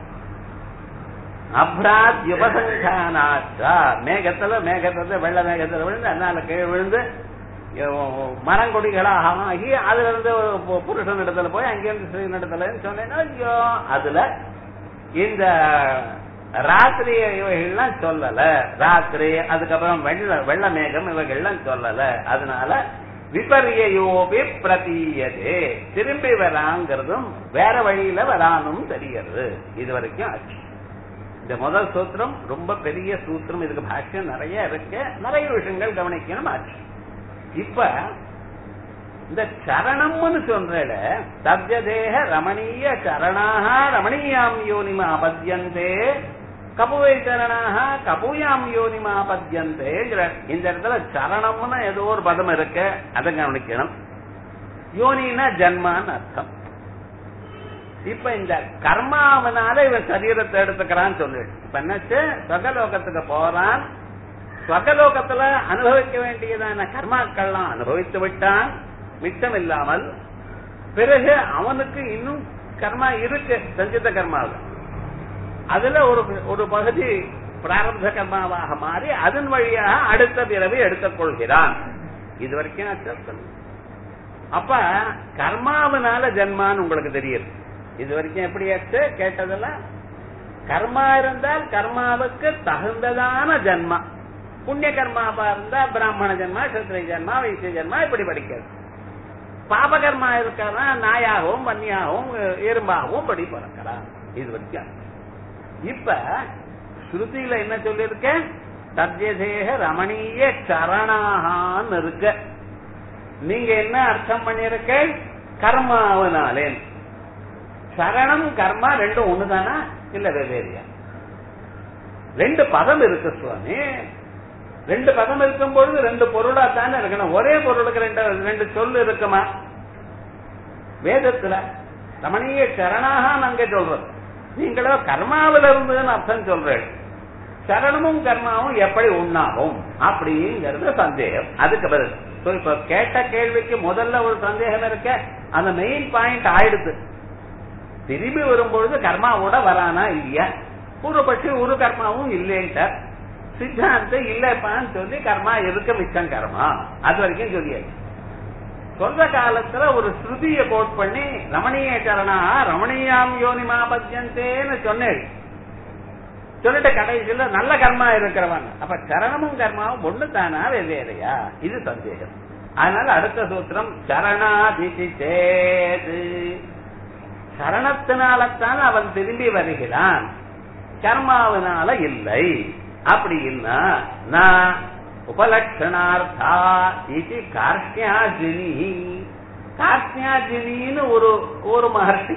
அப்ராத் யுபசங்கானாச்சா மேகத்துல மேகத்துல வெள்ள மேகத்துல விழுந்து அதனால கீழே விழுந்து மரங்கொடிகளாக ஆகி அதுல இருந்து புருஷன் இடத்துல போய் அங்கிருந்து ஸ்ரீ இடத்துல சொன்னேன்னா ஐயோ அதுல இந்த ராத்திரி இவைகள்லாம் சொல்லல. ராத்திரி அதுக்கப்புறம் வெள்ள வெள்ள மேகம் இவைகள்லாம் சொல்லல. அதனால விபர்யோபி பிரதீயதே திரும்பி வராங்கிறதும் வேற வழியில வரானும் தெரிகிறது. இது வரைக்கும் ஆச்சு. இந்த முதல் சூத்திரம் ரொம்ப பெரிய சூத்திரம். இதுக்கு பாஷ்யம் நிறைய இருக்கு. நிறைய விஷயங்கள் கவனிக்கணும் ஆச்சு. இப்ப இந்த சரணம்னு சொல்றல தத்யதேஹ ரமணீய சரணாக ரமணீயாம் யோனிமா பத்யந்தே கபுவை சரணாக கபூயாம் யோனிமா பத்யந்தே. இந்த இடத்துல சரணம்னு ஏதோ ஒரு பதம் இருக்கு. அதை கவனிக்கணும். யோனினா ஜன்மான்னு அர்த்தம். இப்ப இந்த கர்மாவனால இவன் சரீரத்தை எடுத்துக்கிறான்னு சொல்லிடு. இப்ப என்னாச்சு சொர்க்கலோகத்துக்கு போறான். சொர்க்கலோகத்துல அனுபவிக்க வேண்டியதான கர்மாக்கள்லாம் அனுபவித்து விட்டான். மிச்சம் இல்லாமல் பிறகு அவனுக்கு இன்னும் கர்மா இருக்கு, சஞ்சித கர்மாவில். அதுல ஒரு ஒரு பகுதி பிராரப்த கர்மாவாக மாறி அதன் வழியாக அடுத்த பிறவி எடுத்துக் கொள்கிறான். இது வரைக்கும் அச்சம். அப்ப கர்மாவனால ஜென்மான்னு உங்களுக்கு தெரியுது. இது வரைக்கும் எப்படி ஆச்சு கேட்டதெல்லாம் கர்மா இருந்தால் கர்மாவுக்கு தகுந்ததான ஜென்மா. புண்ணிய கர்மாவா இருந்தா பிராமண ஜென்மா, சத்திரிய ஜென்மா, வைசிய ஜென்மா இப்படி படிக்கிறது. பாபகர்மா இருக்கிறதா நாயாகவும் வன்னியாகவும் எறும்பாகவும் படி பிறக்கிறான். இது வரைக்கும். இப்ப ஸ்ருதியில என்ன சொல்லிருக்க? தத்யதேக ரமணீய சரணாகான்னு இருக்க. நீங்க என்ன அர்த்தம் பண்ணிருக்க? கர்மாவனாலே. சரணம் கர்மா ரெண்டும் ஒண்ணுதானா இல்ல வெவ்வேறியா? ரெண்டு பதம் இருக்கு சுவாமி. ரெண்டு பதம் இருக்கும் பொழுது ரெண்டு பொருளா தானே இருக்கணும். ஒரே பொருளுக்கு ரெண்டு ரெண்டு சொல் இருக்குமா? வேதத்துல ரமணீய சரணாக அங்க சொல்றது, நீங்களோ கர்மாவில இருந்துன்னு அர்த்தம் சொல்றேன். சரணமும் கர்மாவும் எப்படி உண்ணாகும் அப்படிங்கிறது சந்தேகம். அதுக்கு பிறகு இப்ப கேட்ட கேள்விக்கு முதல்ல ஒரு சந்தேகம் இருக்க, அந்த மெயின் பாயிண்ட் ஆயிடுது. திரும்பி வரும்பொழுது கர்மாவோட வரானா இல்லையா? பூர்வபட்சி ஒரு கர்மாவும் இல்லைன்ட்ட, சித்தாந்தம் இல்லப்பான்னு சொல்லி கர்மா இருக்க மிச்சம் கர்மா அது வரைக்கும் சொல்லியாச்சு. சொல்ற காலத்துல ஒரு ஸ்ருதியை கோட் பண்ணி ரமணீய சரணா ரமணீயாம் யோனிமா பத்யந்தேன்னு சொன்னேன். சொல்லிட்டு கடைசியில நல்ல கர்மா இருக்கிறவன். அப்ப சரணமும் கர்மாவும் ஒண்ணு தானா வெவ்வேறையா? இது சந்தேகம். அதனால அடுத்த சூத்திரம் சரணாதிசி சேது. சரணத்தினால்தான் அவன் திரும்பி வருகிறான், கர்மாவினால இல்லை. அப்படி இல்லா நான் உபலட்சணார்த்தா இது கார்ஷ்யாஜினி. கார்ஷ்யாஜினின்னு ஒரு ஒரு மகர்ஷி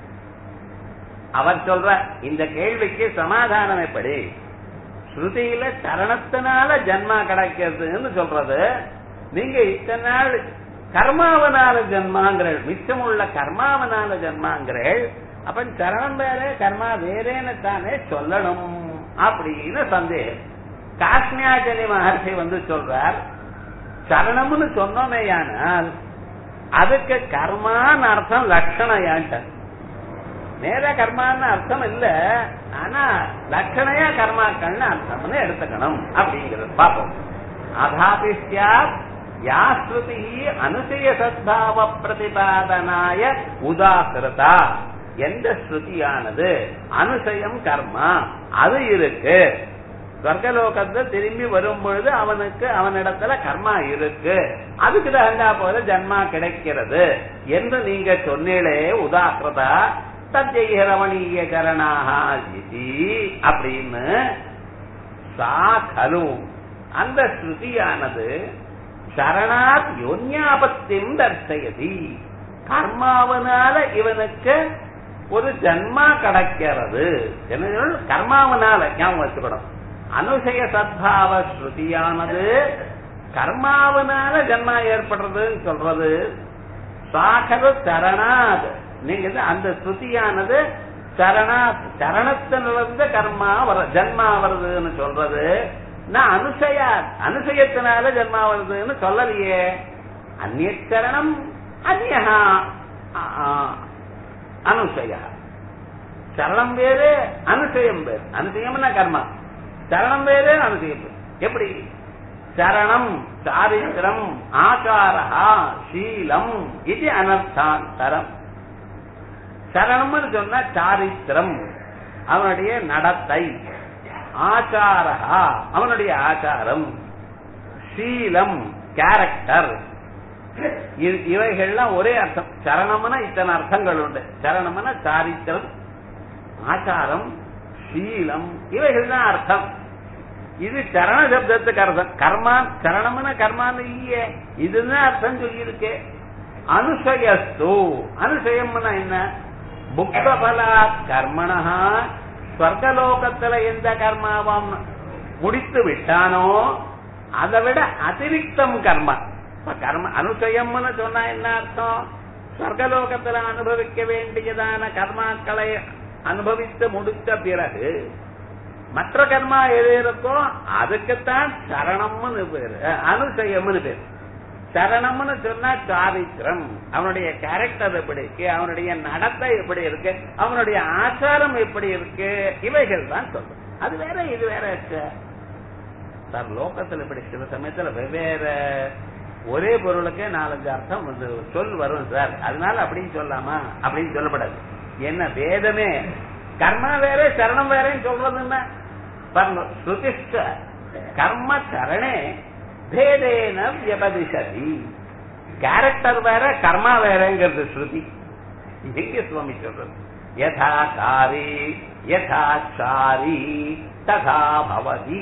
அவர் சொல்ற இந்த கேள்விக்கு சமாதானம் எப்படி? ஸ்ருதியில சரணத்தினால ஜன்மா கிடைக்கிறதுன்னு சொல்றது, நீங்க இத்தனை நாள் கர்மாவனால ஜன்மாங்கிறள், மிச்சம் உள்ள கர்மாவனால ஜன்மாங்கிறள். அப்ப சரணம் வேற கர்மா வேறேன்னு தானே சொல்லணும் அப்படின்னு சந்தேகம். காஷ்மியாஜனி மகர்ஷி வந்து சொல்றார், சரணம்னு சொன்னோமேயானால் அதுக்கு கர்மான்னு அர்த்தம் லட்சணையான்ட்ட. நேர கர்மான்னு அர்த்தம் இல்ல, ஆனா லட்சணையா கர்மாக்கள்னு அர்த்தம்னு எடுத்துக்கணும் அப்படிங்கிறது பார்ப்போம். அதாபிஷ்யா யா ஸ்ருதி அனுசய சத்பாவ பிரதிபாதனாய உதாகிருதா. எந்த ஸ்ருதியானது அனுசயம் கர்மா அது இருக்கு, சொர்க்கலோகத்தை திரும்பி வரும் பொழுது அவனுக்கு அவனிடத்துல கர்மா இருக்கு, அதுக்கு தகுந்தா போல ஜன்மா கிடைக்கிறது என்று நீங்க சொன்னீங்களே உதாகிருதா தத்ய ரமணீய கரணாக அப்படின்னு சா கலு. அந்த ஸ்ருதியானது சரணாத் யோன்யாபத்தியம் தர்சயதி. கர்மாவனால இவனுக்கு ஒரு ஜன்மா கிடைக்கிறது. கர்மாவனால ஞாபகம் வச்சுக்கணும். அனுசய சத்பாவ ஸ்ருதியானது கர்மாவனால ஜன்மா ஏற்படுறதுன்னு சொல்றது. சாகரு சரணாத், நீங்க அந்த ஸ்ருதியானது சரணாத் சரணத்திலிருந்து கர்மா வர ஜன்மா வருதுன்னு சொல்றது. நான் அனுசயா அனுசயத்தினால ஜன்மா வருதுன்னு சொல்லலையே. அந்நிய சரணம் அந்நியா அனுசயா. சரணம் வேறு அனுசயம் வேறு. அனுசயம்னா கர்மா, சரணம் வேறு அனுசயம் வேறு. எப்படி? சரணம் சாரித்திரம் ஆச்சாரா சீலம் இது அனர்த்தாந்தரம். சரணம்னு சொன்னா சாரித்திரம் அவனுடைய நடத்தை, ஆச்சாரா அவனுடைய ஆச்சாரம், சீலம் கேரக்டர், இவைகள்லாம் ஒரே அர்த்தம். சரணம்னா இத்தனை அர்த்தங்கள் உண்டு. சரணம்னா சாரித்திரம், ஆச்சாரம், சீலம் இவைகள் தான் அர்த்தம். இது சரண சப்தத்துக்கு அர்த்தம். கர்மா சரணம்னா கர்மான்னு இல்லையே, இதுதான் அர்த்தம் சொல்லி இருக்கு. அனுசயஸ்து, அனுசயம்னா என்ன? புக்தபலா கர்மணா, ஸ்வர்கலோகத்துல எந்த கர்மாவம் முடித்து விட்டானோ அதை விட அதிரிக்தம் கர்மா. கர்ம அனுசயம்னு சொன்னா என்ன அர்த்தம்? ஸ்வர்கலோகத்துல அனுபவிக்க வேண்டியதான கர்மாக்களை அனுபவித்து முடித்த பிறகு மற்ற கர்மா எது இருக்கோ அதுக்குத்தான் சரணம்னு பேரு, அனுசயம்னு பேரு. சரணம்னு சொன்னா சாரித்திரம், அவனுடைய கேரக்டர் எப்படி இருக்கு, அவனுடைய நடத்தை எப்படி இருக்கு, அவனுடைய ஆச்சாரம் எப்படி இருக்கு, இவைகள் தான் சொல்றோம். அது வேற இது வேற சார். லோகத்துல இப்படி சில சமயத்துல வெவ்வேறு ஒரே பொருளுக்கே நாலஞ்சு அர்த்தம் வந்து சொல் வரும் சார். அதனால அப்படின்னு சொல்லாமா அப்படின்னு சொல்லப்படாது. என்ன வேதமே கர்மா வேற சரணம் வேறன்னு சொல்றது என்ன? ஸ்ருதிஷ்ட கர்ம சரணே பேதேன வியபதிஷதி. கேரக்டர் வேற கர்மா வேறங்கிறது ஸ்ருதி. எங்க சுவாமி சொல்றது? யதா காரி யதாச்சாரி ததா பவதி.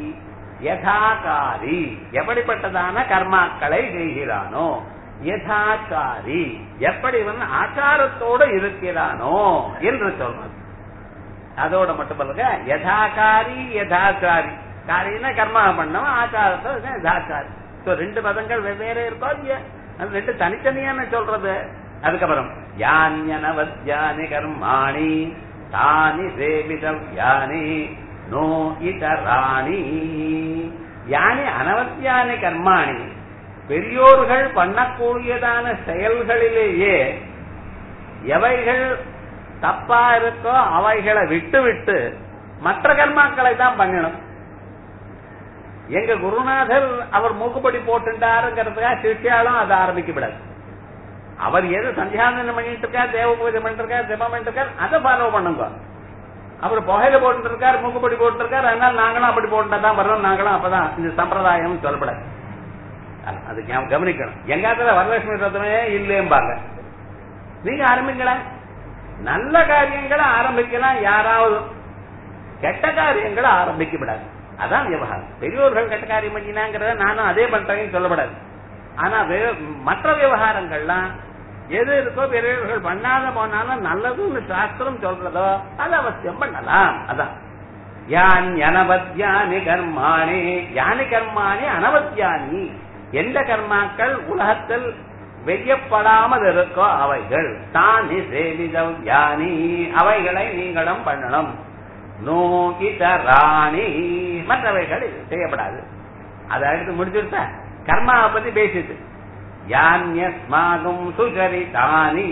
யதாகாரி எப்படிப்பட்டதான கர்மாக்களை செய்கிறானோ, யதாச்சாரி எப்படி வந்து ஆச்சாரத்தோடு இருக்கிறானோ என்று சொல்றது. அதோட மட்டுமல்ல, யதாகாரி யதாச்சாரி. காரின்னா கர்மா பண்ணவன், ஆச்சாரத்தை யதாச்சாரி. ரெண்டு பதங்கள் வெவ்வேறு இருக்கோ இல்லையா? அது ரெண்டு தனித்தனியான சொல்றது. அதுக்கப்புறம் யான்யனவத்யானி கர்மாணி தானி சேவிதவ்யானி நோ இதராணி. யானி அனவத்தியானி கர்மாணி, பெரியோர்கள் பண்ணக்கூடியதான செயல்களிலேயே எவைகள் தப்பா இருக்கோ அவைகளை விட்டு விட்டு மற்ற கர்மாக்களை தான் பண்ணணும். எங்க குருநாதர் அவர் மூக்குப்படி போட்டுட்டாருங்கிறதுக்காக சிஷ்யாலும் அதை ஆரம்பிக்க விடாது. அவர் எது சந்தியாந்தனம் பண்ணிட்டு இருக்கார், தேவ பூஜை பண்ணிட்டு இருக்கார், ஜெபம் பண்ணிட்டு இருக்கார், அதை ஃபாலோ பண்ணுங்க. அவர் புகையில போட்டு இருக்காரு, மூக்குப்படி போட்டு இருக்காரு, அதனால நாங்களும் அப்படி போட்டுதான் வர்றோம், நாங்களும் அப்பதான். இந்த சம்பிரதாயம் சொல்லப்படாது. அதுக்கு கவனிக்கணும். எங்காத்துல வரலட்சுமி ரத்னமே இல்லையம்பாங்க. நீங்க ஆரம்பிக்கலாம், நல்ல காரியங்களை ஆரம்பிக்கலாம். யாராவது கெட்ட காரியங்களை ஆரம்பிக்க விடாது. அதான் விவகாரம். பெரியோர்கள் கெட்ட காரியம் பண்ணினாங்கிறத நானும் அதே பண்றேன்னு சொல்லப்படாது. ஆனா மற்ற விவகாரங்கள்லாம் எது இருக்கோ பெரியவர்கள் பண்ணாத போனாலும் நல்லதுன்னு சாஸ்திரம் சொல்றதோ அது அவசியம் பண்ணலாம். அதான் யான் அனவத்தியானி கர்மாணி. யானி கர்மாணி அனவத்தியானி. எந்த கர்மாக்கள் உலகத்தில் வெய்யப்படாமல் இருக்கோ அவைகள் தானி சேவிதவ்யானி, அவைகளை நீங்களும் பண்ணணும். நோ இதராணி, மற்றவைகள் செய்யப்படாது. அதை அடுத்து முடிச்சுட்டா கர்மாவை பத்தி பேசிட்டு யான்யஸ்மாகும் சுசரிதானி.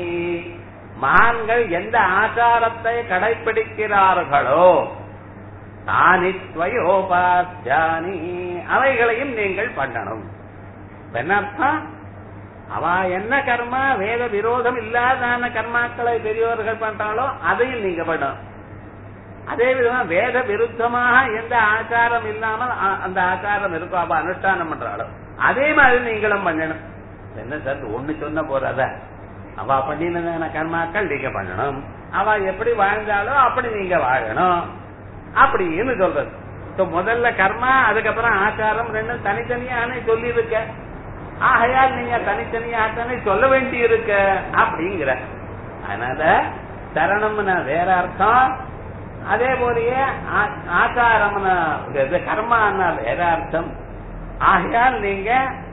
மகான்கள் எந்த ஆச்சாரத்தை கடைபிடிக்கிறார்களோ தானி த்வயோபாஸ்யானி, அவைகளையும் நீங்கள் பண்ணணும். என்னர்த்தம்? அவ என்ன கர்மா வேத விரோதம் இல்லாதான கர்மாக்களை பெரியவர்கள் பண்றாலோ அதையும் நீங்க பண்ணணும். அதே விதமா வேத விருத்தமாக எந்த ஆச்சாரம் இல்லாமல் அந்த ஆச்சாரம் இருக்கோ அவ அனுஷ்டானம் பண்றாலும் அதே மாதிரி நீங்களும் பண்ணணும். என்ன சார் ஒண்ணு சொன்ன போறாத? அவ பண்ணின கர்மாக்கள் நீங்க பண்ணணும். அவ எப்படி வாழ்ந்தாலோ அப்படி நீங்க வாழணும் அப்படின்னு சொல்றது. முதல்ல கர்மா, அதுக்கப்புறம் ஆச்சாரம், ரெண்டும் தனித்தனியான சொல்லி இருக்க. ஆகையால் நீங்க தனித்தனியாத்தானே சொல்ல வேண்டி இருக்க அப்படிங்கிற. அதனால சரணம்னா வேற அர்த்தம், அதே போலயே ஆச்சாரம்னா கர்மான்னா வேற அர்த்தம். ஆகையால் நீங்க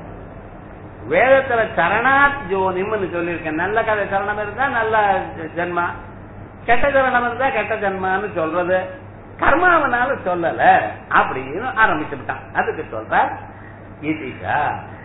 வேதத்துல சரணாத் ஜோனிம்னு சொல்லியிருக்கேன். நல்ல கதை சரணம் இருந்தா நல்ல ஜென்மா, கெட்ட சரணம் இருந்தா கெட்ட ஜென்மான்னு சொல்றது. கர்மாவனால சொல்லல அப்படின்னு ஆரம்பிச்சு விட்டான். அதுக்கு சொல்ற இதா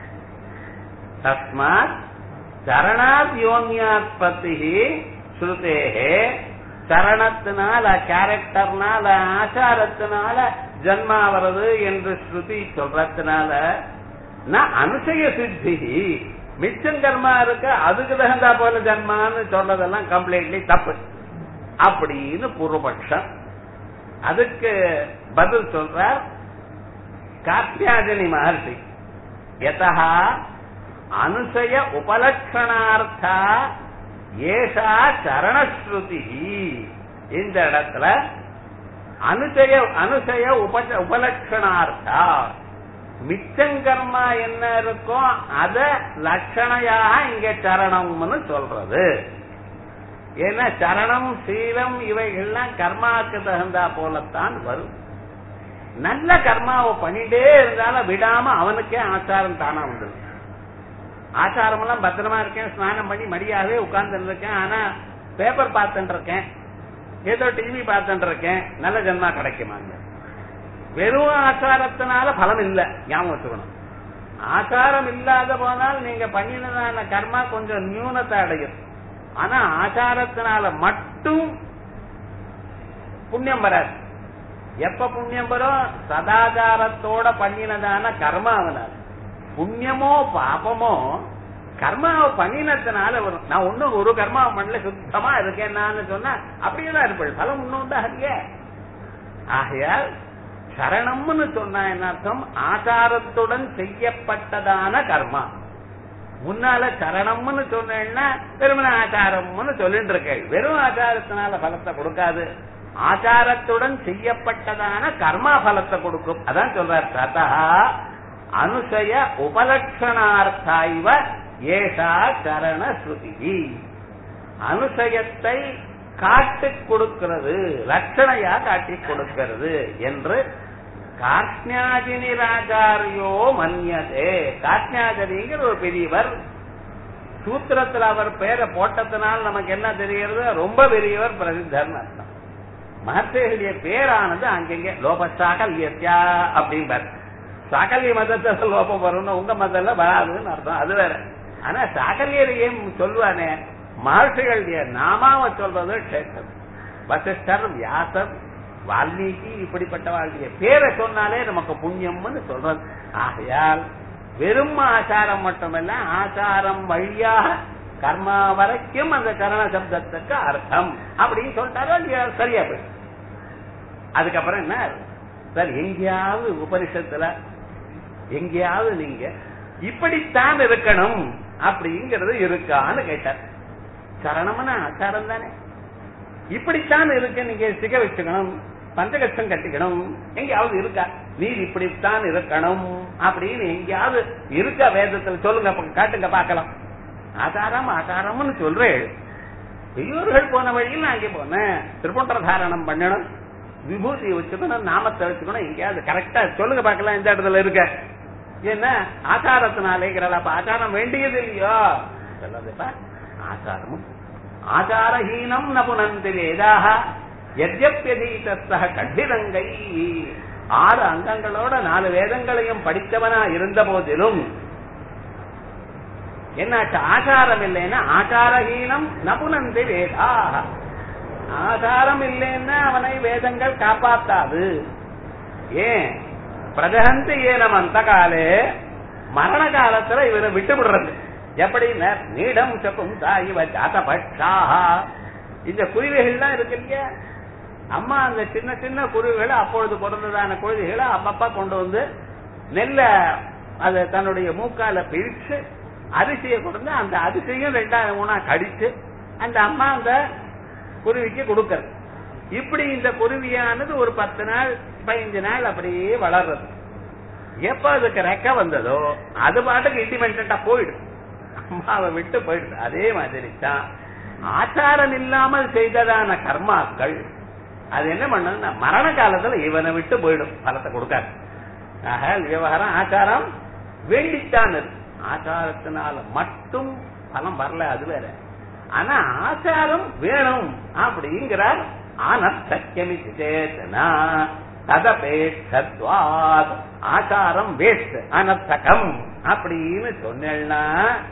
தஸ்மாத் சரணாத் யோன்யாத்பத்தி ஸ்ருதேஹே. சரணத்தினால கேரக்டர்னால ஆச்சாரத்தினால ஜன்மா வருது என்று ஸ்ருதி சொல்றதுனால அனுசய சித்தி. மிச்சம் கர்மா இருக்க அதுக்கு தகுந்தா போல ஜன்மான்னு சொல்றதெல்லாம் கம்ப்ளீட்லி தப்பு அப்படின்னு பூர்வபக்ஷம். அதுக்கு பதில் சொல்றார் காத்யாயனி மகர்ஷி. யதா அனுசய உபலட்சணார்த்தா ஏஷா சரணஸ்ருதி. இந்த இடத்துல அனுசய அனுசய உப உபலட்சணார்த்தா மிச்சங்கர்மா என்ன இருக்கோ அத லட்சணையாக இங்க சரணம்னு சொல்றது. ஏன்னா சரணம் சீலம் இவைகள்லாம் கர்மாவுக்கு தகுந்தா போலத்தான் வரும். நல்ல கர்மாவை பண்ணிட்டே இருந்தாலும் விடாம அவனுக்கே ஆச்சாரம் தானா வந்துடும். ஆச்சாரம் எல்லாம் பத்திரமா இருக்கேன், ஸ்நானம் பண்ணி மடியாவே உட்கார்ந்து இருக்கேன், ஆனா பேப்பர் பார்த்துட்டு இருக்கேன், ஏதோ டிவி பார்த்துட்டு இருக்கேன், நல்ல ஜன்மா கிடைக்குமாங்க? வெறும் ஆச்சாரத்தினால பலம் இல்ல, ஞாபகம் வச்சுக்கணும். ஆச்சாரம் இல்லாத போனால் நீங்க பண்ணினதான கர்மா கொஞ்சம் நியூனத்தை அடையும். ஆனா ஆச்சாரத்தினால மட்டும் புண்ணியம் வராது. எப்ப புண்ணியம் வரும்? சதாச்சாரத்தோட பண்ணினதான கர்மாவனால். புண்ணியமோ பாபமோ கர்மாவை பண்ணினத்தினால வரும். நான் ஒன்னும் ஒரு கர்மாவை பண்ணல, சுத்தமா இருக்கேன் நான் சொன்னா அப்படியேதான் இருப்பேன், பலம் ஒன்னும் உண்டாகலையே. ஆகையால் சரணம்னு சொன்னா என்ன அர்த்தம்? ஆச்சாரத்துடன் செய்யப்பட்டதான கர்மா. முன்னால சரணம்னு சொன்னா வெறும் ஆச்சாரம்னு சொல்லிட்டு இருக்கேன். வெறும் ஆச்சாரத்தினால பலத்தை கொடுக்காது, ஆச்சாரத்துடன் செய்யப்பட்டதான கர்மா பலத்தை கொடுக்கும். அதான் சொல்றார், ததா அனுசய உபலட்சணார்த்தாய்வ ஏஷா சரண ஸ்ருதி. அனுசயத்தை காட்டிக் கொடுக்கிறது, லட்சணையா காட்டிக் கொடுக்கிறது என்று காஷ்ஞாஜினிராச்சாரியோ மன்யதே. காஷ்ஞாஜரிங்கிற ஒரு பெரியவர், சூத்திரத்தில் அவர் பேரை போட்டத்தினால் நமக்கு என்ன தெரிகிறது? ரொம்ப பெரியவர், பிரசித்தர் அர்த்தம். மகர்ஷிகளுடைய பேரானது அங்கங்க லோபசாகல்யா அப்படின்பார். சாகல்ய மதத்துல லோபம் வரும்னு உங்க மதத்துல வராதுன்னு அர்த்தம், அது வேற. ஆனா சாகல்யரையும் சொல்லுவானே, மகர்ஷிகளுடைய நாமாவை சொல்றது கேட்கணும். வசிஷ்டர், வியாசர், வால்மீகி இப்படிப்பட்ட வாழ்க்கைய பேரை சொன்னாலே நமக்கு புண்ணியம்னு சொல்றது. ஆகையால் வெறும் ஆச்சாரம் மட்டுமல்ல, ஆச்சாரம் வழியாக கர்மா வரைக்கும் அந்த கரண சப்தத்துக்கு அர்த்தம் அப்படின்னு சொல்லிட்டாரோ சரியா போயிடும். அதுக்கப்புறம் என்ன சார், எங்கேயாவது உபனிஷத்துல எங்கேயாவது நீங்க இப்படித்தான் இருக்கணும் அப்படிங்கிறது இருக்கான்னு கேட்டார். சரணம்னா ஆச்சாரம் தானே, இப்படித்தான் இருக்கு, நீங்க சிக வச்சுக்கணும், பஞ்சகட்சம் கட்டிக்கணும், எங்கேயாவது இருக்கா? நீர் இப்படித்தான் இருக்கணும் அப்படின்னு எங்கேயாவது இருக்கா வேதத்துல? சொல்லுங்க, காட்டுங்க பார்க்கலாம். ஆச்சாரம் ஆச்சாரம்னு சொல்றேன். பெரியோர்கள் போன வழியில் நான் அங்கே போனேன், திருப்பொன்ற தாரணம் பண்ணணும், விபூதியை வச்சுக்கணும், நாமத்தை வச்சுக்கணும், எங்கேயாவது கரெக்டா சொல்லுங்க பார்க்கலாம் இந்த இடத்துல இருக்க. என்ன ஆச்சாரத்தினாலேங்கிறத? அப்ப ஆச்சாரம் வேண்டியது இல்லையோ? சொல்லாதப்பா, ஆச்சாரமும் ஆச்சாரஹீனம் நபுனந்தி வேதாக யத்யப்யதீதஸ்தஹ கண்டிரங்கை. ஆறு அங்கங்களோட நாலு வேதங்களையும் படித்தவனா இருந்த போதிலும் என்னாச்சு? ஆச்சாரம் இல்லைன்னா ஆச்சாரஹீனம் நபுனந்தி வேதாக. ஆச்சாரம் இல்லைன்னா அவனை வேதங்கள் காப்பாத்தாது. ஏன்? பிரஜகந்தி ஏனம் அந்த காலே, மரண காலத்துல இவரை விட்டு விடுறது. எப்படி? நீடம் சக்கும் தாயிவ ஜாதபட்சா. இந்த குருவிகள்லாம் இருக்கு இல்லையா, அம்மா அந்த சின்ன சின்ன குருவிகளை, அப்பொழுது பிறந்ததான குருவிகளை அப்பப்பா கொண்டு வந்து நெல்ல அது தன்னுடைய மூக்கால பிரிச்சு அரிசியை கொடுத்து, அந்த அரிசியும் ரெண்டாவது மூணா கடிச்சு அந்த அம்மா அந்த குருவிக்கு கொடுக்கறது. இப்படி இந்த குருவியானது ஒரு பத்து நாள் பதினஞ்சு நாள் அப்படியே வளர்றது. எப்ப அதுக்கு ரெக்க வந்ததோ அது பாட்டுக்கு இண்டிபெண்டா போயிடும், அம்மாவை விட்டு போயிடுது. அதே மாதிரி தான் ஆச்சாரம் இல்லாமல் செய்ததான கர்மாக்கள் அது என்ன பண்ணா மரண காலத்துல இவனை விட்டு போயிடும், பலத்தை கொடுக்காது. ஆக விவகாரம் ஆச்சாரம் வேண்டித்தான் இருக்கு. ஆச்சாரத்தினால மட்டும் பலம் வரல, அது வேற. ஆனா ஆச்சாரம் வேணும் அப்படிங்கிறார். ஆனர்த்தமிதி சேதனா ததபேட்சத்வாத். ஆச்சாரம் வேஸ்ட், அனர்த்தகம் அப்படின்னு சொன்னா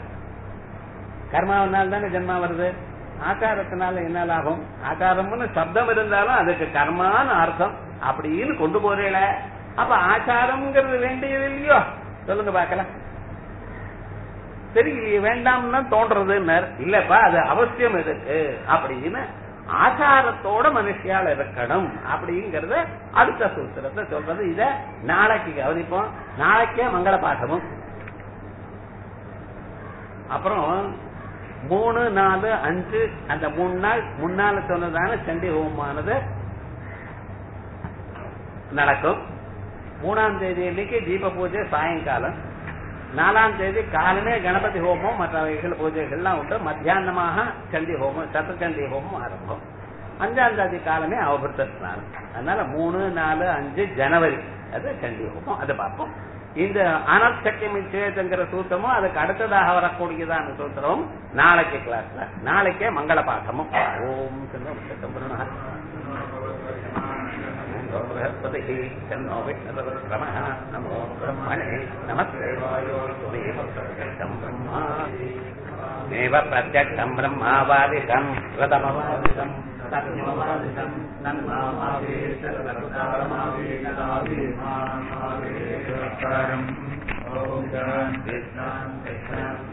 கர்மாவனால தானே ஜென்மா வருது. ஆச்சாரத்தினால என்ன லாபம்? ஆச்சாரம்னு சப்தம் இருந்தாலும் அதுக்கு கர்மான்னு அர்த்தம் அப்படின்னு கொண்டு போறேல. அப்ப ஆச்சாரம்ங்கிறது வேண்டியது இல்லையோ? சொல்லுங்க பாக்கலாம். சரி, வேண்டாம்னு தோன்றதுன்னு இல்லப்பா, அது அவசியம் இருக்கு அப்படின்னு ஆச்சாரத்தோட மனுஷியால் இருக்கணும் அப்படிங்கறத அடுத்த சூத்திரத்தை சொல்றது. இத நாளைக்கு கவனிப்போம். நாளைக்கே மங்கள பாட்டமும், அப்புறம் மூணு நாலு அஞ்சு அந்த மூணு நாள் முன்னால சொன்னதான சண்டி ஹோமமானது நடக்கும். மூணாம் தேதி அன்னைக்கு தீப பூஜை சாயங்காலம், நாலாம் தேதி காலமே கணபதி ஹோமம் மற்ற பூஜைகள்லாம் உண்டு. மத்தியானமாக சண்டி ஹோமம், சத்துச்சண்டி ஹோமம் ஆரம்பம். அஞ்சாம் தேதி காலமே அவபிருத்த ஸ்நானம். அதனால மூணு நாலு அஞ்சு ஜனவரி அது சண்டி ஹோமம், அது பார்ப்போம். இந்த அனர்த்தக்கியம் நிச்சயத்துங்கிற சூத்திரமும் அதுக்கு அடுத்ததாக வரக்கூடியதான சூத்திரமும் நாளைக்கு கிளாஸ்ல, நாளைக்கே மங்கள பாட்டமும். ஓம் बृहस्पतिः तन्नो विष्णुरुक्रमः नमो ब्रह्मणे नमस्ते वायो त्वमेव प्रत्यक्षं ब्रह्मासि एव प्रत्यक्षं ब्रह्मावादितं प्रथमवादितं सत्यमवादितं नन्मामावेशरघुतारमावेशदाभिमानावेशकारम् ॐ शान्ति शान्ति शान्ति